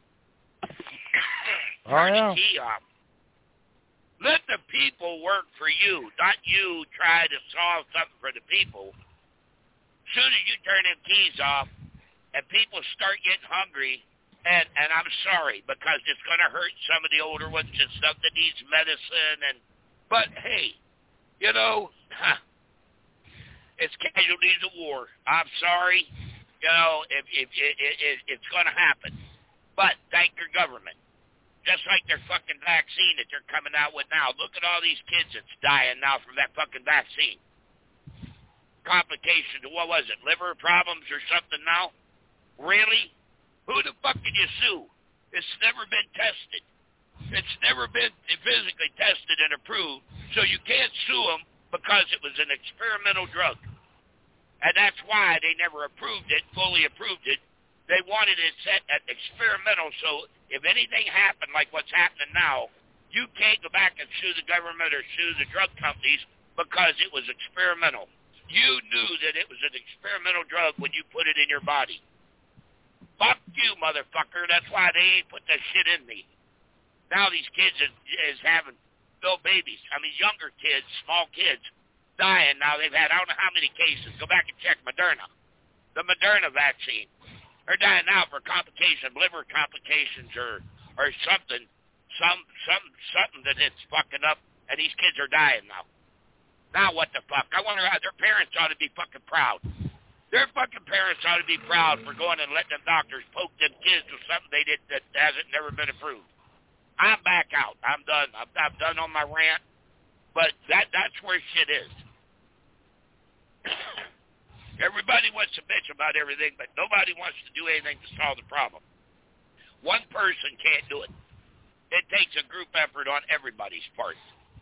Turn oh, yeah. the key off. Let the people work for you, not you try to solve something for the people. As soon as you turn them keys off and people start getting hungry, and, and I'm sorry, because it's going to hurt some of the older ones and stuff that needs medicine, and but hey, you know, huh, it's casualties of war. I'm sorry, you know, if, if, if, if it's going to happen. But thank your government. Just like their fucking vaccine that they're coming out with now. Look at all these kids that's dying now from that fucking vaccine. Complications, what was it, liver problems or something now? Really? Who the fuck can you sue? It's never been tested. It's never been physically tested and approved, so you can't sue them because it was an experimental drug. And that's why they never approved it, fully approved it. They wanted it set at experimental, so if anything happened like what's happening now, you can't go back and sue the government or sue the drug companies because it was experimental. You knew that it was an experimental drug when you put it in your body. Fuck you, motherfucker. That's why they ain't put that shit in me. Now these kids is, is having little babies. I mean, younger kids, small kids, dying. Now they've had I don't know how many cases. Go back and check Moderna. The Moderna vaccine. They're dying now for complications, liver complications, or or something, some some something that it's fucking up, and these kids are dying now. Now what the fuck? I wonder how their parents ought to be fucking proud. Their fucking parents ought to be proud for going and letting them doctors poke them kids with something they did that hasn't never been approved. I'm back out. I'm done. I'm, I'm done on my rant. But that that's where shit is. Everybody wants to bitch about everything, but nobody wants to do anything to solve the problem. One person can't do it. It takes a group effort on everybody's part.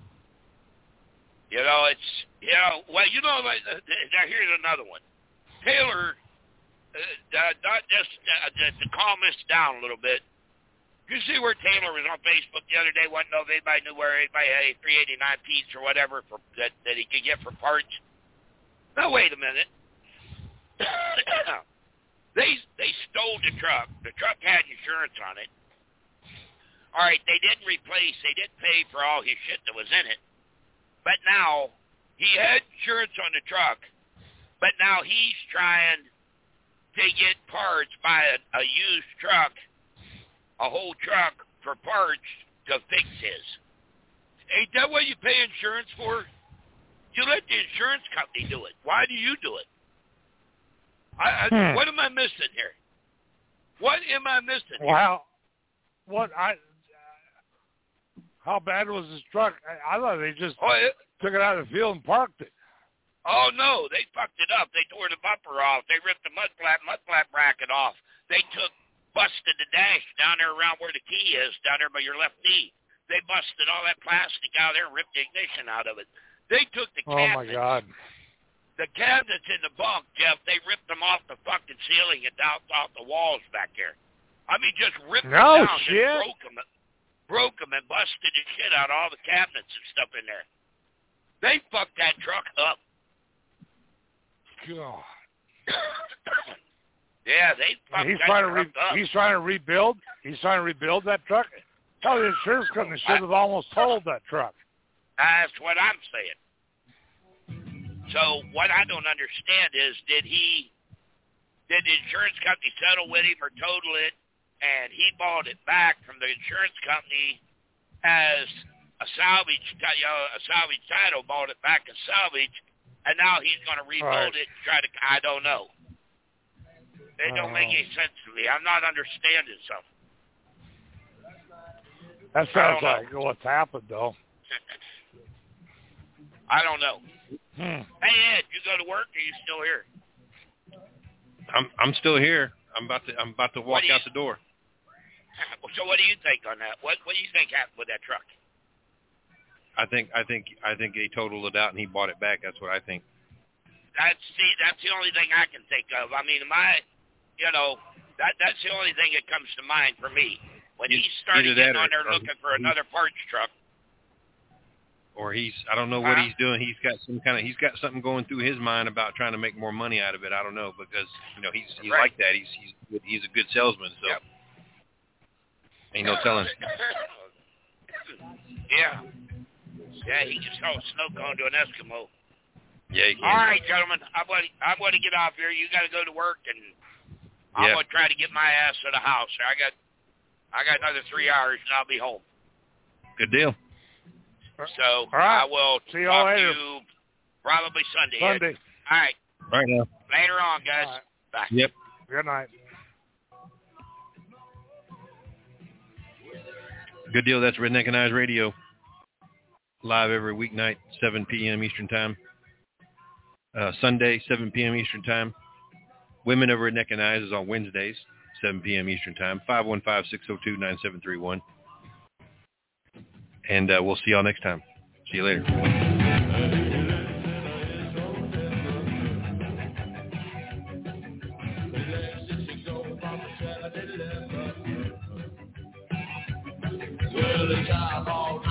You know, it's, you know, well, you know, like, uh, now here's another one. Taylor, uh, uh, not just uh, to calm this down a little bit, you see where Taylor was on Facebook the other day, wanting to know if anybody knew where anybody had a three eighty-nine piece or whatever for, that, that he could get for parts? Now, wait a minute. they they stole the truck. The truck had insurance on it. All right, they didn't replace, they didn't pay for all his shit that was in it. But now, he had insurance on the truck, but now he's trying to get parts, buy a, a used truck, a whole truck for parts to fix his. Ain't that what you pay insurance for? You let the insurance company do it. Why do you do it? I, I, hmm. What am I missing here? What am I missing here? Wow. What I... How bad was his truck? I, I thought they just oh, it, took it out of the field and parked it. Oh, no. They fucked it up. They tore the bumper off. They ripped the mud flat, mud flat bracket off. They took, busted the dash down there around where the key is, down there by your left knee. They busted all that plastic out there and ripped the ignition out of it. They took the cabinets. Oh, my God. The cabinets in the bunk, Jeff, they ripped them off the fucking ceiling and down off the walls back there. I mean, just ripped no them down shit. and broke them. Broke them and busted the shit out of all the cabinets and stuff in there. They fucked that truck up. God. Yeah, they fucked he's that trying truck to re- up. He's trying to rebuild. He's trying to rebuild that truck. Hell, the insurance company should have almost totaled that truck. That's what I'm saying. So what I don't understand is, did he, did the insurance company settle with him or total it? And he bought it back from the insurance company as a salvage, you know, a salvage title, bought it back as salvage, and now he's going to rebuild right. it and try to, I don't know. It don't make any sense to me. I'm not understanding something. That sounds like know. what's happened, though. I don't know. Hmm. Hey, Ed, you go to work, or are you still here? I'm I'm still here. I'm about to I'm about to walk out the door. So what do you think on that? What what do you think happened with that truck? I think I think I think they totaled it out and he bought it back. That's what I think. That's see, that's the only thing I can think of. I mean, my, you know, that that's the only thing that comes to mind for me when he started getting on there looking for another parts truck. Or he's I don't know what huh? he's doing. He's got some kind of he's got something going through his mind about trying to make more money out of it. I don't know because you know he's he's right. like that. He's he's he's a good salesman. So. Yep. Ain't no telling. Yeah. Yeah, he just saw snow cone to an Eskimo. Yeah, he can. All right, gentlemen. I'm going to, I'm going to get off here. You got to go to work, and I'm yeah. going to try to get my ass to the house. I got I got another three hours, and I'll be home. Good deal. So right. I will See you talk later. to you probably Sunday. Sunday. Ed. All right. Right now. Later on, guys. Right. Bye. Yep. Good night. Good deal. That's Redneck and Eyes Radio. Live every weeknight, seven p.m. Eastern Time. Uh, Sunday, seven p.m. Eastern Time. Women of Redneck and Eyes is on Wednesdays, seven p.m. Eastern Time. five one five, six oh two, nine seven three one. And uh, we'll see y'all next time. See you later. Well, the job all